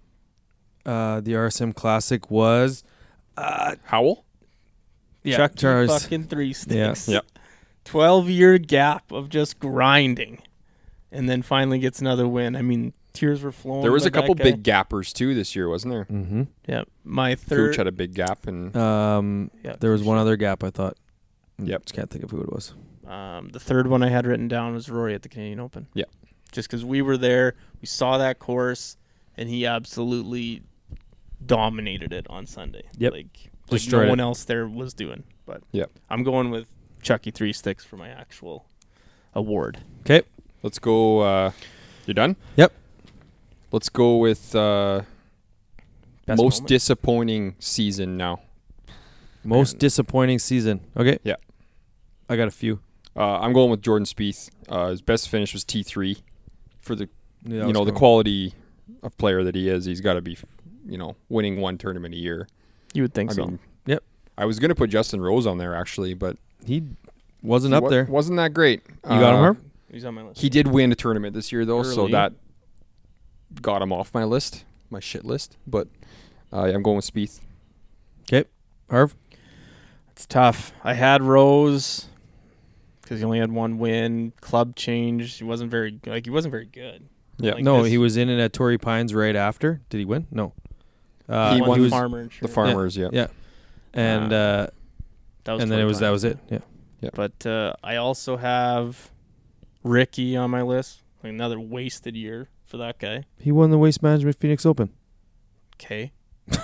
Uh, the R S M Classic was. Uh, Howell? yeah, Chuck Charles. fucking three sticks. Yeah. Twelve year gap of just grinding, and then finally gets another win. I mean, tears were flowing. There was by a couple that guy. big gappers too this year, wasn't there? Mm-hmm. Yeah, my Cooch third. had a big gap, and Um, Yeah, there was Cooch one did. other gap. I thought. Yep. Just can't think of who it was. Um, the third one I had written down was Rory at the Canadian Open. Yeah. Just because we were there, we saw that course, and he absolutely dominated it on Sunday. Yep. Like, like Destroyed no it. one else there was doing. But Yep. I'm going with Chucky Three Sticks for my actual award. Okay. let's go. Uh, you done? Yep. Let's go with uh, Best Most moment. disappointing season now. Most Man. disappointing season. Okay. Yeah. I got a few. Uh, I'm going with Jordan Spieth. Uh, his best finish was T three. For the Yeah, you was know the going- quality of player that he is, he's got to be, you know, winning one tournament a year. You would think I so. mean, Yep. I was gonna put Justin Rose on there actually, but He wasn't he up wa- there. Wasn't that great? You got him, Uh, Harv? He's on my list. He did win a tournament this year though, so Early. that got him off my list, my shit list. But uh, yeah, I'm going with Spieth. Okay. Harv? It's tough. I had Rose because he only had one win. Club changed. He wasn't very like he wasn't very good. Yeah, Like no, this- he was in it at Torrey Pines right after. Did he win? No. Uh, He won won the was, farmer the insurance. farmers. Yeah, Yeah. And Uh, uh, That was and then it Torrey was that Pines. was it. Yeah. But uh, I also have Ricky on my list. Like another wasted year for that guy. He won the Waste Management Phoenix Open. Okay.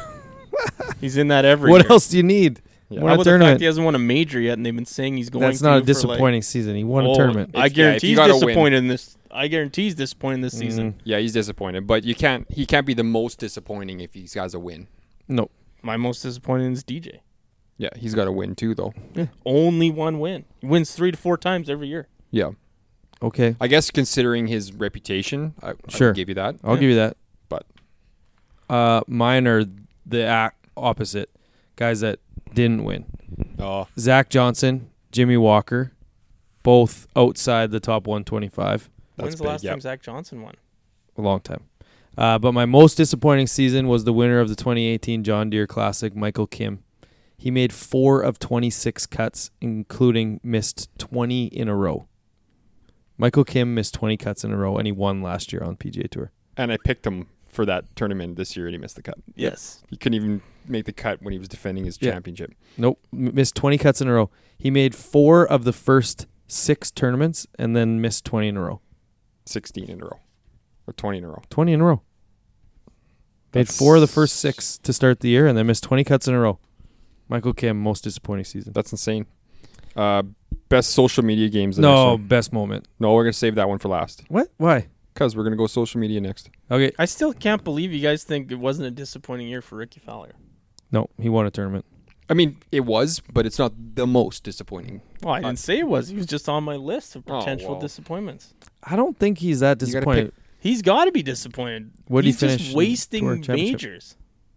He's in that every What year. else do you need? Yeah. Won How a about the fact tournament. he hasn't won a major yet, and they've been saying he's going That's to not a for, disappointing season. He won like, a Oh, tournament. I If- yeah, if guarantee you he's gotta win- disappointed in this. I guarantee he's disappointed this season. Mhm. yeah, he's disappointed, but you can't. He can't be the most disappointing if he's got a win. No. My most disappointing is D J. Yeah, he's got to win too, though. Only one win. He wins three to four times every year. Yeah, Okay. I guess considering his reputation, I, Sure. I would give you that. I'll Yeah. give you that. But- uh, mine are the a- opposite. Guys that didn't win. Oh, Zach Johnson, Jimmy Walker, both outside the top one twenty-five. that's When's the big. last Yeah. time Zach Johnson won? A long time. Uh, but my most disappointing season was the winner of the twenty eighteen John Deere Classic, Michael Kim. He made four of twenty-six cuts, including missed twenty in a row. Michael Kim missed twenty cuts in a row, and he won last year on P G A Tour. And I picked him for that tournament this year, and he missed the cut. Yes. He couldn't even make the cut when he was defending his Yeah. championship. Nope, m- missed twenty cuts in a row. He made four of the first six tournaments, and then missed twenty in a row. sixteen in a row, or twenty in a row. twenty in a row. Made That's- four of the first six to start the year, and then missed twenty cuts in a row. Michael Kim, most disappointing season. That's insane. Uh, best social media games. The next No, one. best moment. no, we're gonna save that one for last What? Why? because we're gonna go social media next. Okay. I still can't believe you guys think it wasn't a disappointing year for Ricky Fowler. No, he won a tournament. I mean, it was, but it's not the most disappointing. Well, I didn't say it was. He was just on my list of Oh, potential well. disappointments. I don't think he's that You gotta disappointed. He's got to be disappointed. What did he He's finish just in wasting Tour Championship? majors.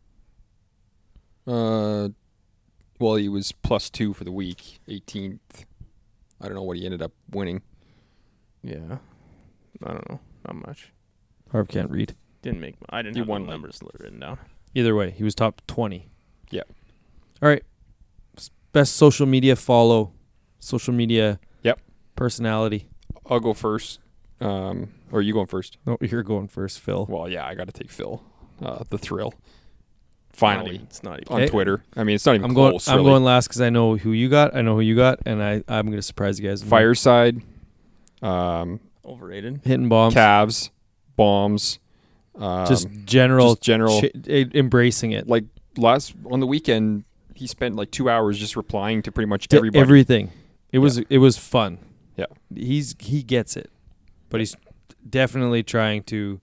Uh, well, he was plus two for the week, eighteenth. I don't know what he ended up winning. Yeah. I don't know. Not much. Harv can't read. Didn't make. I didn't He have won, the like- numbers written down. Either way, he was top twenty. Yeah. All right. S- Best social media follow, social media. Yep. Personality. I'll go first. Um, or you going first? No, you're going first, Phil. Well, yeah, I got to take Phil. Uh, the thrill. Not Finally even- it's not even. on Okay. Twitter. I mean, it's not even I'm going. close. I'm really. going last because I know who you got. I know who you got, and I I'm going to surprise you guys. Fireside, um, Overrated. hitting bombs. Calves, bombs. Um, just general. just general- chi- eh, embracing it. like last on the weekend, he spent like two hours just replying to pretty much To everybody. everything. It was it was fun. Yeah. He's he gets it, but he's definitely trying to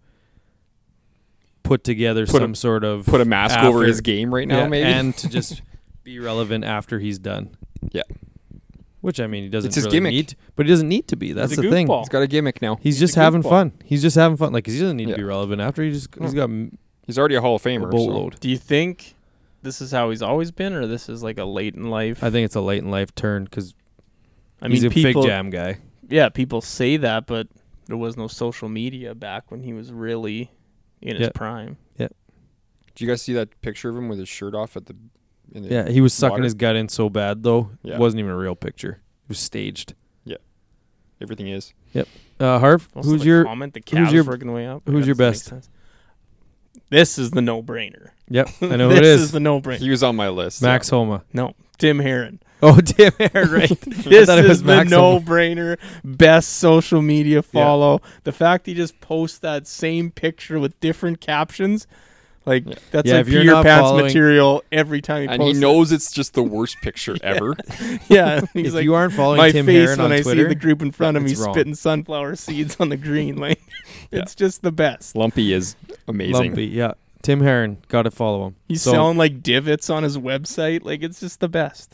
put together Put a- some sort of Put a mask over after- his game right now, yeah, maybe. and to just be relevant after he's done. Yeah. Which I mean, he doesn't It's his really gimmick. need, but he doesn't need to be. That's He's a the thing. goofball. He's got a gimmick now. He's, He's just a having goofball. fun. He's just having fun. Like 'cause he doesn't need Yeah. to be relevant after. He just he's No. got m- He's already a Hall of a Famer. so- boatload. Do you think this is how he's always been, or this is like a late in life? I think it's a late in life turn because I he's mean, a people. fig jam guy. Yeah, people say that, but there was no social media back when he was really in his Yeah. prime. Did you guys see that picture of him with his shirt off at the? In the Yeah, he was sucking water? his gut in so bad though. Yeah. It wasn't even a real picture. It was staged. Everything is. Uh, Harv, Also who's the your comment? The who's calves your- working the way up. who's That your doesn't make best? sense. This is the no-brainer. Yep, I know who this it is. is the no-brainer. He was on my list. Max Homa. No, Tim Heron. Oh, damn it, right. This thought it was is the Max Homa. no-brainer. Best social media follow. The fact he just posts that same picture with different captions, like Yeah. that's Yeah, like if you're Peter not Pan's following- material every time he And he posts. knows it's just the worst picture ever. it. Yeah, he's If like you aren't following my Tim face Heron when on I Twitter, see the group in front of me it's wrong. spitting sunflower seeds on the green. Like, Yeah. it's just the best. Lumpy is amazing. Lumpy, yeah. Tim Herron, got to follow him. He's So, selling like divots on his website. Like it's just the best.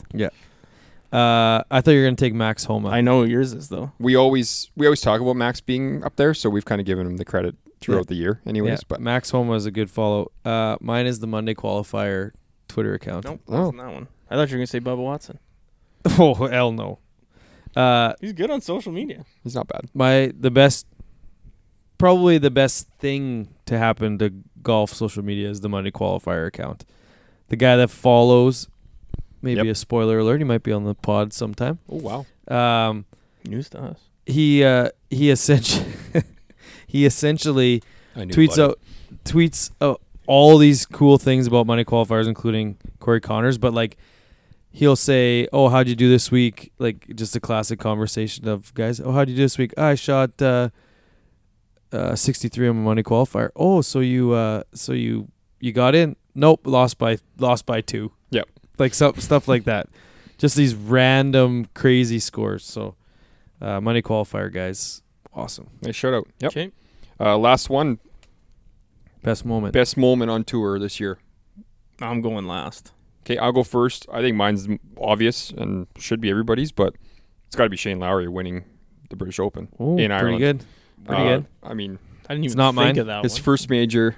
Uh, I thought you were gonna take Max Homa. I know yours is though. We always we always talk about Max being up there, so we've kind of given him the credit throughout Yeah. the year, anyways. yeah, But Max Homa is a good follow. Uh, mine is the Monday Qualifier Twitter account. Nope, Oh. wasn't that one. I thought you were gonna say Bubba Watson. Oh hell no. Uh, He's good on social media. he's not bad. my the best, probably the best thing to happen to golf social media is the Monday Qualifier account. The guy that follows, maybe Yep. a spoiler alert, he might be on the pod sometime. Oh wow. Um, News to us. he uh, he essentially he essentially I knew tweets about out tweets out all these cool things about Monday Qualifiers, including Corey Connors, but like he'll say, "Oh, how'd you do this week?" Like just a classic conversation of guys. "Oh, how'd you do this week?" "Oh, I shot uh, uh, sixty-three on my Monday Qualifier." "Oh, so you uh, so you you got in?" "Nope, lost by lost by two." Yep. Like some stuff like that. Just these random crazy scores. So uh, Monday Qualifier guys, awesome. it. Nice shout out. Yep. Okay. Uh, last one, Best moment. best moment on tour this year. I'm going last. Okay, I'll go first. I think mine's m- obvious and should be everybody's, but it's got to be Shane Lowry winning the British Open Ooh, in pretty Ireland. good. Pretty Uh, good. I mean, I didn't It's even not think mine. of that his one. first major,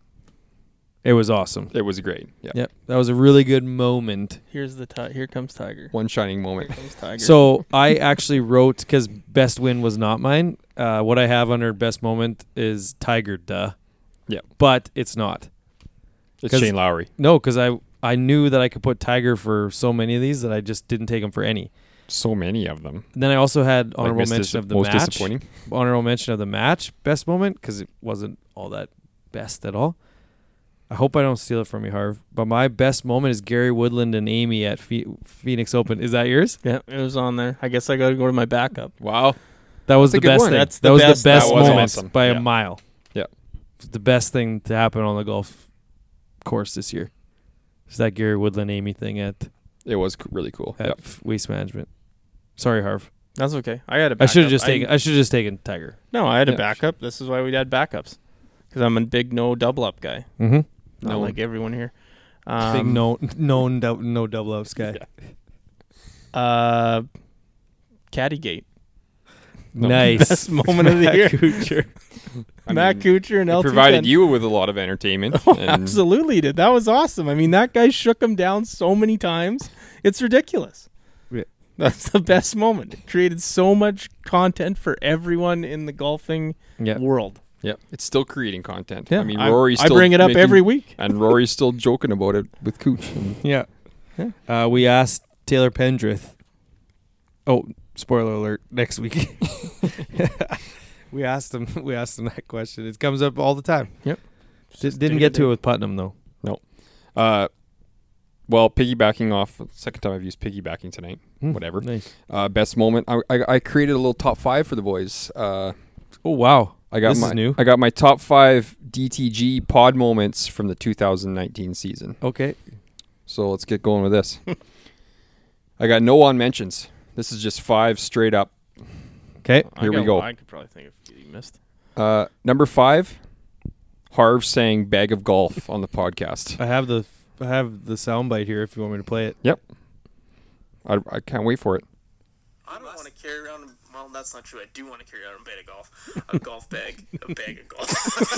It was awesome. it was great. Yeah, Yep, that was a really good moment. Here's the ti- here comes Tiger. one shining Here moment. comes Tiger. So I actually wrote, because best win was not mine. Uh, what I have under best moment is Tiger, duh. Yep. But it's not. It's 'Cause- Shane Lowry. No, because I I knew that I could put Tiger for so many of these that I just didn't take him for any. So many of them. And then I also had Like, honorable missed mention dis- of the most match. disappointing. Honorable mention of the match best moment because it wasn't all that best at all. I hope I don't steal it from you, Harv. But my best moment is Gary Woodland and Amy at Phe- Phoenix Open. Is that yours? yeah, it was on there. I guess I got to go to my backup. Wow. That was That's a the good best one. thing. That's that the was best- the best that was moment awesome. by Yeah. a mile. Yeah. It's the best thing to happen on the golf course this year. It's that Gary Woodland Amy thing at, It was c- really cool. at Yeah. F- Waste Management. Sorry, Harv. That's okay. I had a I backup. should have just taken. I should have just taken Tiger. No, I had a Yeah. backup. This is why we had backups. Because I'm a big no double up guy. Mm-hmm. Not No. like everyone here. Um, Big no, known dou- no double ups guy. Uh, Caddygate. No. Nice. Best moment of the Matt year. Kuchar. I Matt mean, Kuchar and it L T provided ten. you with a lot of entertainment. Oh, and absolutely did. That was awesome. I mean, that guy shook him down so many times. It's ridiculous. Yeah. That's the best moment. It created so much content for everyone in the golfing Yeah. world. Yeah, it's still creating content. Yeah. I mean, I- Rory's I still bring it up making- every week. and Rory's still joking about it with Cooch. And Yeah. Yeah. Uh, we asked Taylor Pendrith. Oh, spoiler alert! Next week. we asked him. We asked him that question. It comes up all the time. Yep. D- didn't get to it with Putnam though. uh, well, piggybacking off, second time I've used piggybacking tonight. Hmm, Whatever. Nice. Uh, best moment. I, I I created a little top five for the boys. Uh, Oh wow! I got This my is new. I got my top five D T G pod moments from the two thousand nineteen season. Okay. So let's get going with this. I got no on mentions. This is just five straight up. Okay. Here I we got- go. I could probably think of you missed. Uh, number five, Harv saying "bag of golf" on the podcast. I have the I have the soundbite here. If you want me to play it. I, I can't wait for it. I don't want to carry around. Well, that's not true. I do want to carry around a bag of golf, a golf bag, a bag of golf.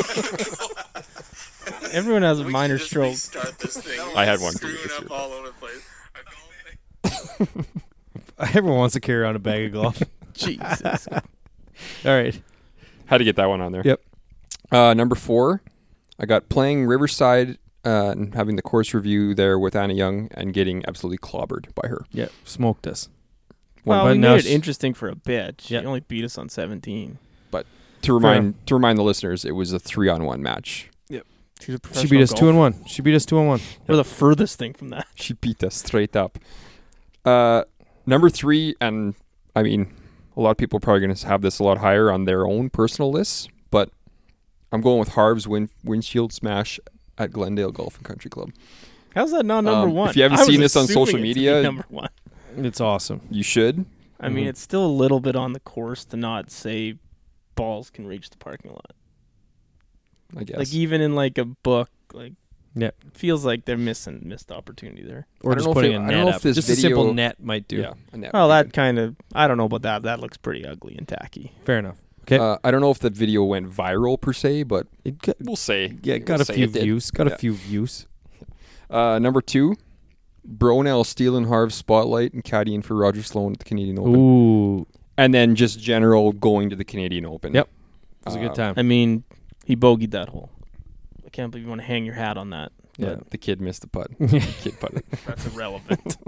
Everyone has a We minor should just stroke. restart this thing. I had one Screwing this up year. all over the place. A golf bag. Everyone wants to carry around a bag of golf. Jesus. All right. Had to get that one on there. Yep. Uh, number four, I got playing Riverside uh, and having the course review there with Anna Young and getting absolutely clobbered by her. Yeah. Smoked us. Well, but we now made it sh- interesting for a bit. She Yeah. only beat us on seventeen. To remind to remind the listeners, it was a three on one match. She's a She professional beat us two and golfer. one. She beat us two and one. We're the furthest thing from that. She beat us straight up. Uh, number three, and I mean, a lot of people are probably going to have this a lot higher on their own personal lists, but I'm going with Harv's win- windshield smash at Glendale Golf and Country Club. How's that not number Um, one? if you haven't I was seen this on assuming social it to be media- number one. It's awesome. You should. I mean, Mhm. it's still a little bit on the course to not say balls can reach the parking lot. I guess. Like even in like a book Like, Yeah. feels like they're missing missed opportunity there. Or I don't just know if putting it- a I net don't know up. if this Just a simple video- net might do. Yeah. and that Well, would be that kind of I don't know about that. That looks pretty ugly and tacky. Fair enough. good. Okay. Uh, I don't know if that video went viral per se, but it got, we'll say. yeah, it got we'll a say few it did. views. Got Yeah. a few views. Uh, number two, Bronell stealing Harv's spotlight and caddying for Roger Sloan at the Canadian Open. Ooh. And then just general going to the Canadian Open. Yep. It was a Uh, good time. I mean, he bogeyed that hole. I can't believe you want to hang your hat on that. Yeah, But the kid missed the putt. The kid putted. that's irrelevant.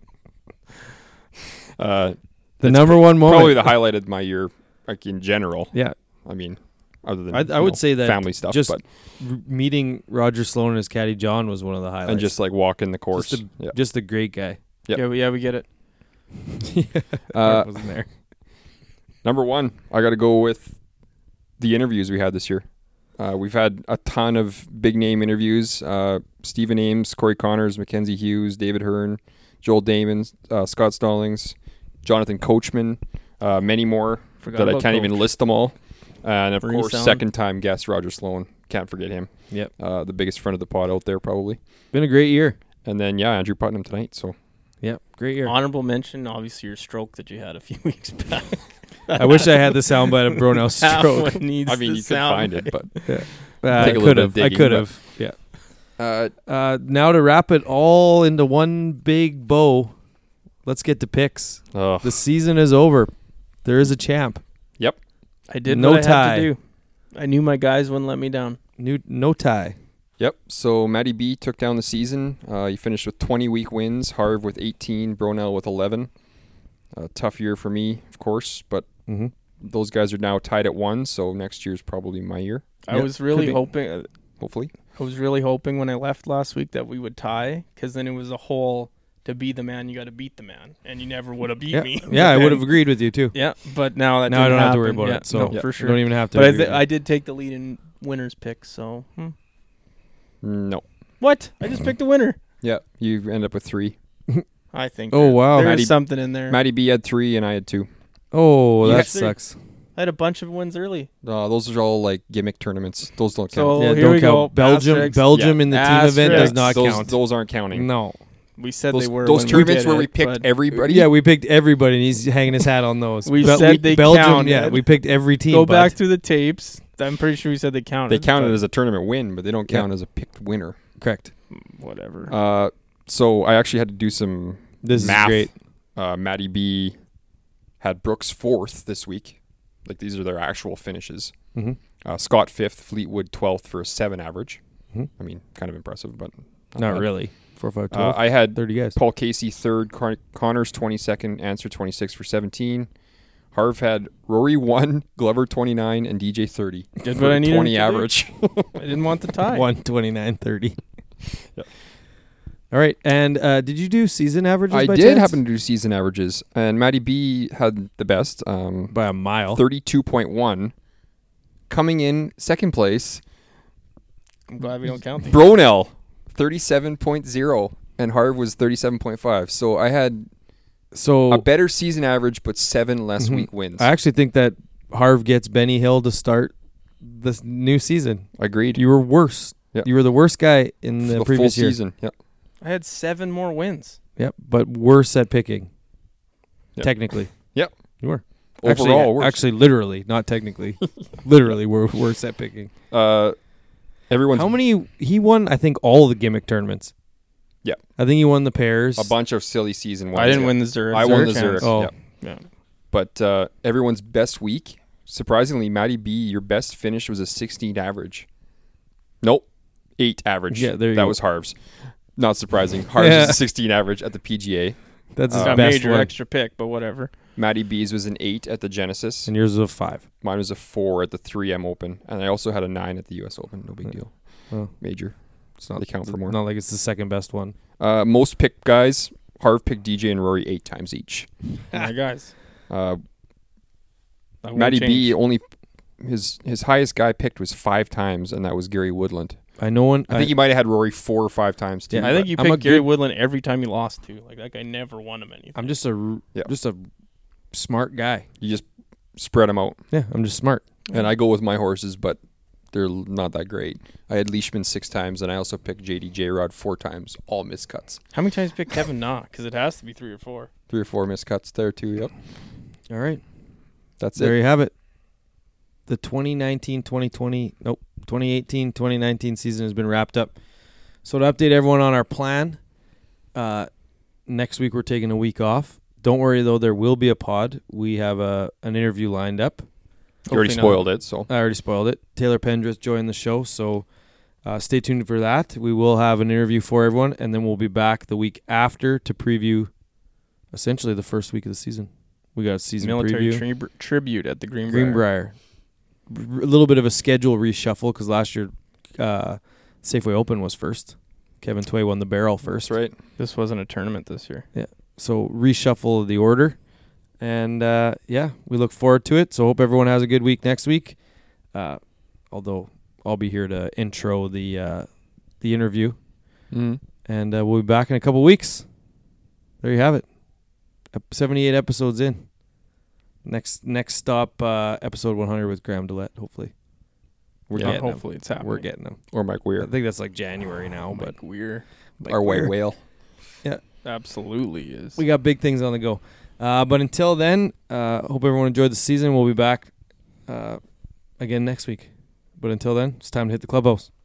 Uh, the that's number one moment. probably the highlight of my year, like in general. Yeah. I mean, other than I- I you would know, say that family stuff, just but R- meeting Roger Sloan and his caddy John was one of the highlights. and just like walking the course. Just a, yeah. just a great guy. Yep. Yeah, we, yeah, we get it. Uh, wasn't there. Number one, I got to go with the interviews we had this year. Uh, we've had a ton of big name interviews. Uh, Stephen Ames, Corey Connors, Mackenzie Hughes, David Hearn, Joel Damon, uh, Scott Stallings, Jonathan Coachman, uh, many more Forgot that I about can't Coach. even list them all. And of Marine course, Sound. second time guest Roger Sloan. Can't forget him. Yep. Uh, the biggest friend of the pod out there, probably. Been a great year. And then, yeah, Andrew Putnam tonight. So Yep. Great year. Honorable mention, obviously, your stroke that you had a few weeks back. I wish I had the soundbite of Bronell's That stroke. one needs I mean, the you could sound find it, but Uh, I Take a little could bit have. of I digging, could but- have. Yeah. uh, Uh, now to wrap it all into one big bow, let's get to picks. ugh. The season is over. There is a champ. I did No what I tie. had to do. I knew my guys wouldn't let me down. New no tie. Yep. So Matty B took down the season. Uh, he finished with twenty week wins. Harv with eighteen. Bronell with eleven. Uh, tough year for me, of course, but Mm-hmm. those guys are now tied at one. So next year's probably my year, I Yep, was really could be. hoping. uh, hopefully. I was really hoping when I left last week that we would tie, because then it was a whole to be the man, you got to beat the man, and you never would have beat Yeah, me. yeah I But would have then- agreed with you too. Yeah, but now that Now I didn't don't have to worry happen. about Yeah, it. So no, for sure. you don't even have to. But I, agree th- with I me. did take the lead in winners pick. So hmm. No. what? I just picked a winner. Yeah. You end up with three. I think. Oh, there- wow. there's Matty- something in there. Matty B had three, and I had two. Oh, You that had three. sucks. I had a bunch of wins early. Uh, those are all like gimmick tournaments. Those don't count. So Yeah, here don't we count. go. Belgium, Asterisks. Belgium Yeah. in the team event does Asterisks. not those, count. those aren't counting. No. We said Those, they were those when we tournaments did where it, we picked but everybody. Yeah, we picked everybody, and he's hanging his hat on those. We Bel- said they Belgium. counted. Yeah, we picked every team. Go bud. back to the tapes. I'm pretty sure we said they counted. they counted but as a tournament win, but they don't Yeah. count as a picked winner. Correct. whatever. Uh, so I actually had to do some This math. is great. Uh, Matty B had Brooks fourth this week. Like these are their actual finishes. Mm-hmm. Uh, Scott fifth, Fleetwood twelfth for a seven average. Mhm. I mean, kind of impressive, but Not bad. really. Four, five, Uh, twelve. I had Thirty guys. Paul Casey third, Con- Connors twenty-second, Answer twenty-six for seventeen. Harv had Rory one, Glover twenty-nine, and D J thirty. Did for what I a needed twenty to do. average. I didn't want the tie. One twenty nine thirty. Yep. All right, and uh, did you do season averages? I by did chance? happen to do season averages, and Matty B had the best, um, by a mile. thirty-two point one. Coming in second place, I'm glad we don't count these. Bronell, thirty-seven point oh, and Harv was thirty-seven point five. So I had So a better season average, but seven less Mhm. week wins. I actually think that Harv gets Benny Hill to start this new season. Agreed. You were worse. Yep. You were the worst guy in the, the previous full year. season. Yeah. I had seven more wins. Yep, but worse at picking. Yep. Technically. Yep. You were. Overall, actually, worse. actually, literally, not technically. literally, we're worse at picking. Uh, everyone's How many? He won, I think, all the gimmick tournaments. Yeah. I think he won the pairs. a bunch of silly season ones. I didn't yeah. win the Zurich. I won the Zurich Zurich. Oh. Yeah. Yeah. But uh, everyone's best week, surprisingly, Matty B, your best finish was a sixteen average. Nope, eight average. Yeah, there you that go. was Harv's. Not surprising. Harv's Yeah. was a sixteen average at the P G A. That's his Uh, A best major one. extra pick, but whatever. Matty B's was an eight at the Genesis. And yours was a five. Mine was a four at the three M Open, and I also had a nine at the U S Open. No big Yeah. deal. Oh, Major. it's not They count for more. Not like it's the second best one. Uh, most picked guys, Harv picked D J and Rory eight times each. My guys. Uh, That won't Matty change. B only his his highest guy picked was five times, and that was Gary Woodland. I know one. I think he might have had Rory four or five times too. Yeah, I think you I'm a picked Gary good- Woodland every time he lost too. Like that guy never won him anything. I'm just a r- Yeah. just a smart guy. You just spread them out, Yeah, I'm just smart. and I go with my horses, but they're l- not that great. I had Leishman six times, and I also picked J D J Rod four times, all miscuts. How many times you pick Kevin Na? Because it has to be three or four. Three or four miscuts there too. Yep, All right. that's There it. you have it. The twenty nineteen twenty twenty, nope, twenty eighteen twenty nineteen season has been wrapped up. So to update everyone on our plan, uh, next week we're taking a week off. Don't worry, though, there will be a pod. We have a an interview lined up. You already Hopefully not. spoiled it, so I already spoiled it. Taylor Pendrith joined the show, so uh, stay tuned for that. We will have an interview for everyone, and then we'll be back the week after to preview essentially the first week of the season. We got a season Military preview. tri- tribute at the Greenbrier. Greenbrier. R- A little bit of a schedule reshuffle because last year uh, Safeway Open was first. Kevin Tway won the barrel first. that's right. This wasn't a tournament this year. So reshuffle the order. And, uh, yeah, we look forward to it. So hope everyone has a good week next week. Uh, although I'll be here to intro the uh, the interview. Mm. And uh, we'll be back in a couple weeks. There you have it. Ep- seventy-eight episodes in. Next next stop, uh, episode one hundred with Graham Dillette, hopefully. We're Yeah, getting them. hopefully it's happening. We're getting them. Or Mike I Weir, think that's like January now, but Mike Weir our white we're- whale. absolutely is. we got big things on the go. Uh, but until then, uh, hope everyone enjoyed the season. We'll be back uh, again next week. But until then, it's time to hit the clubhouse.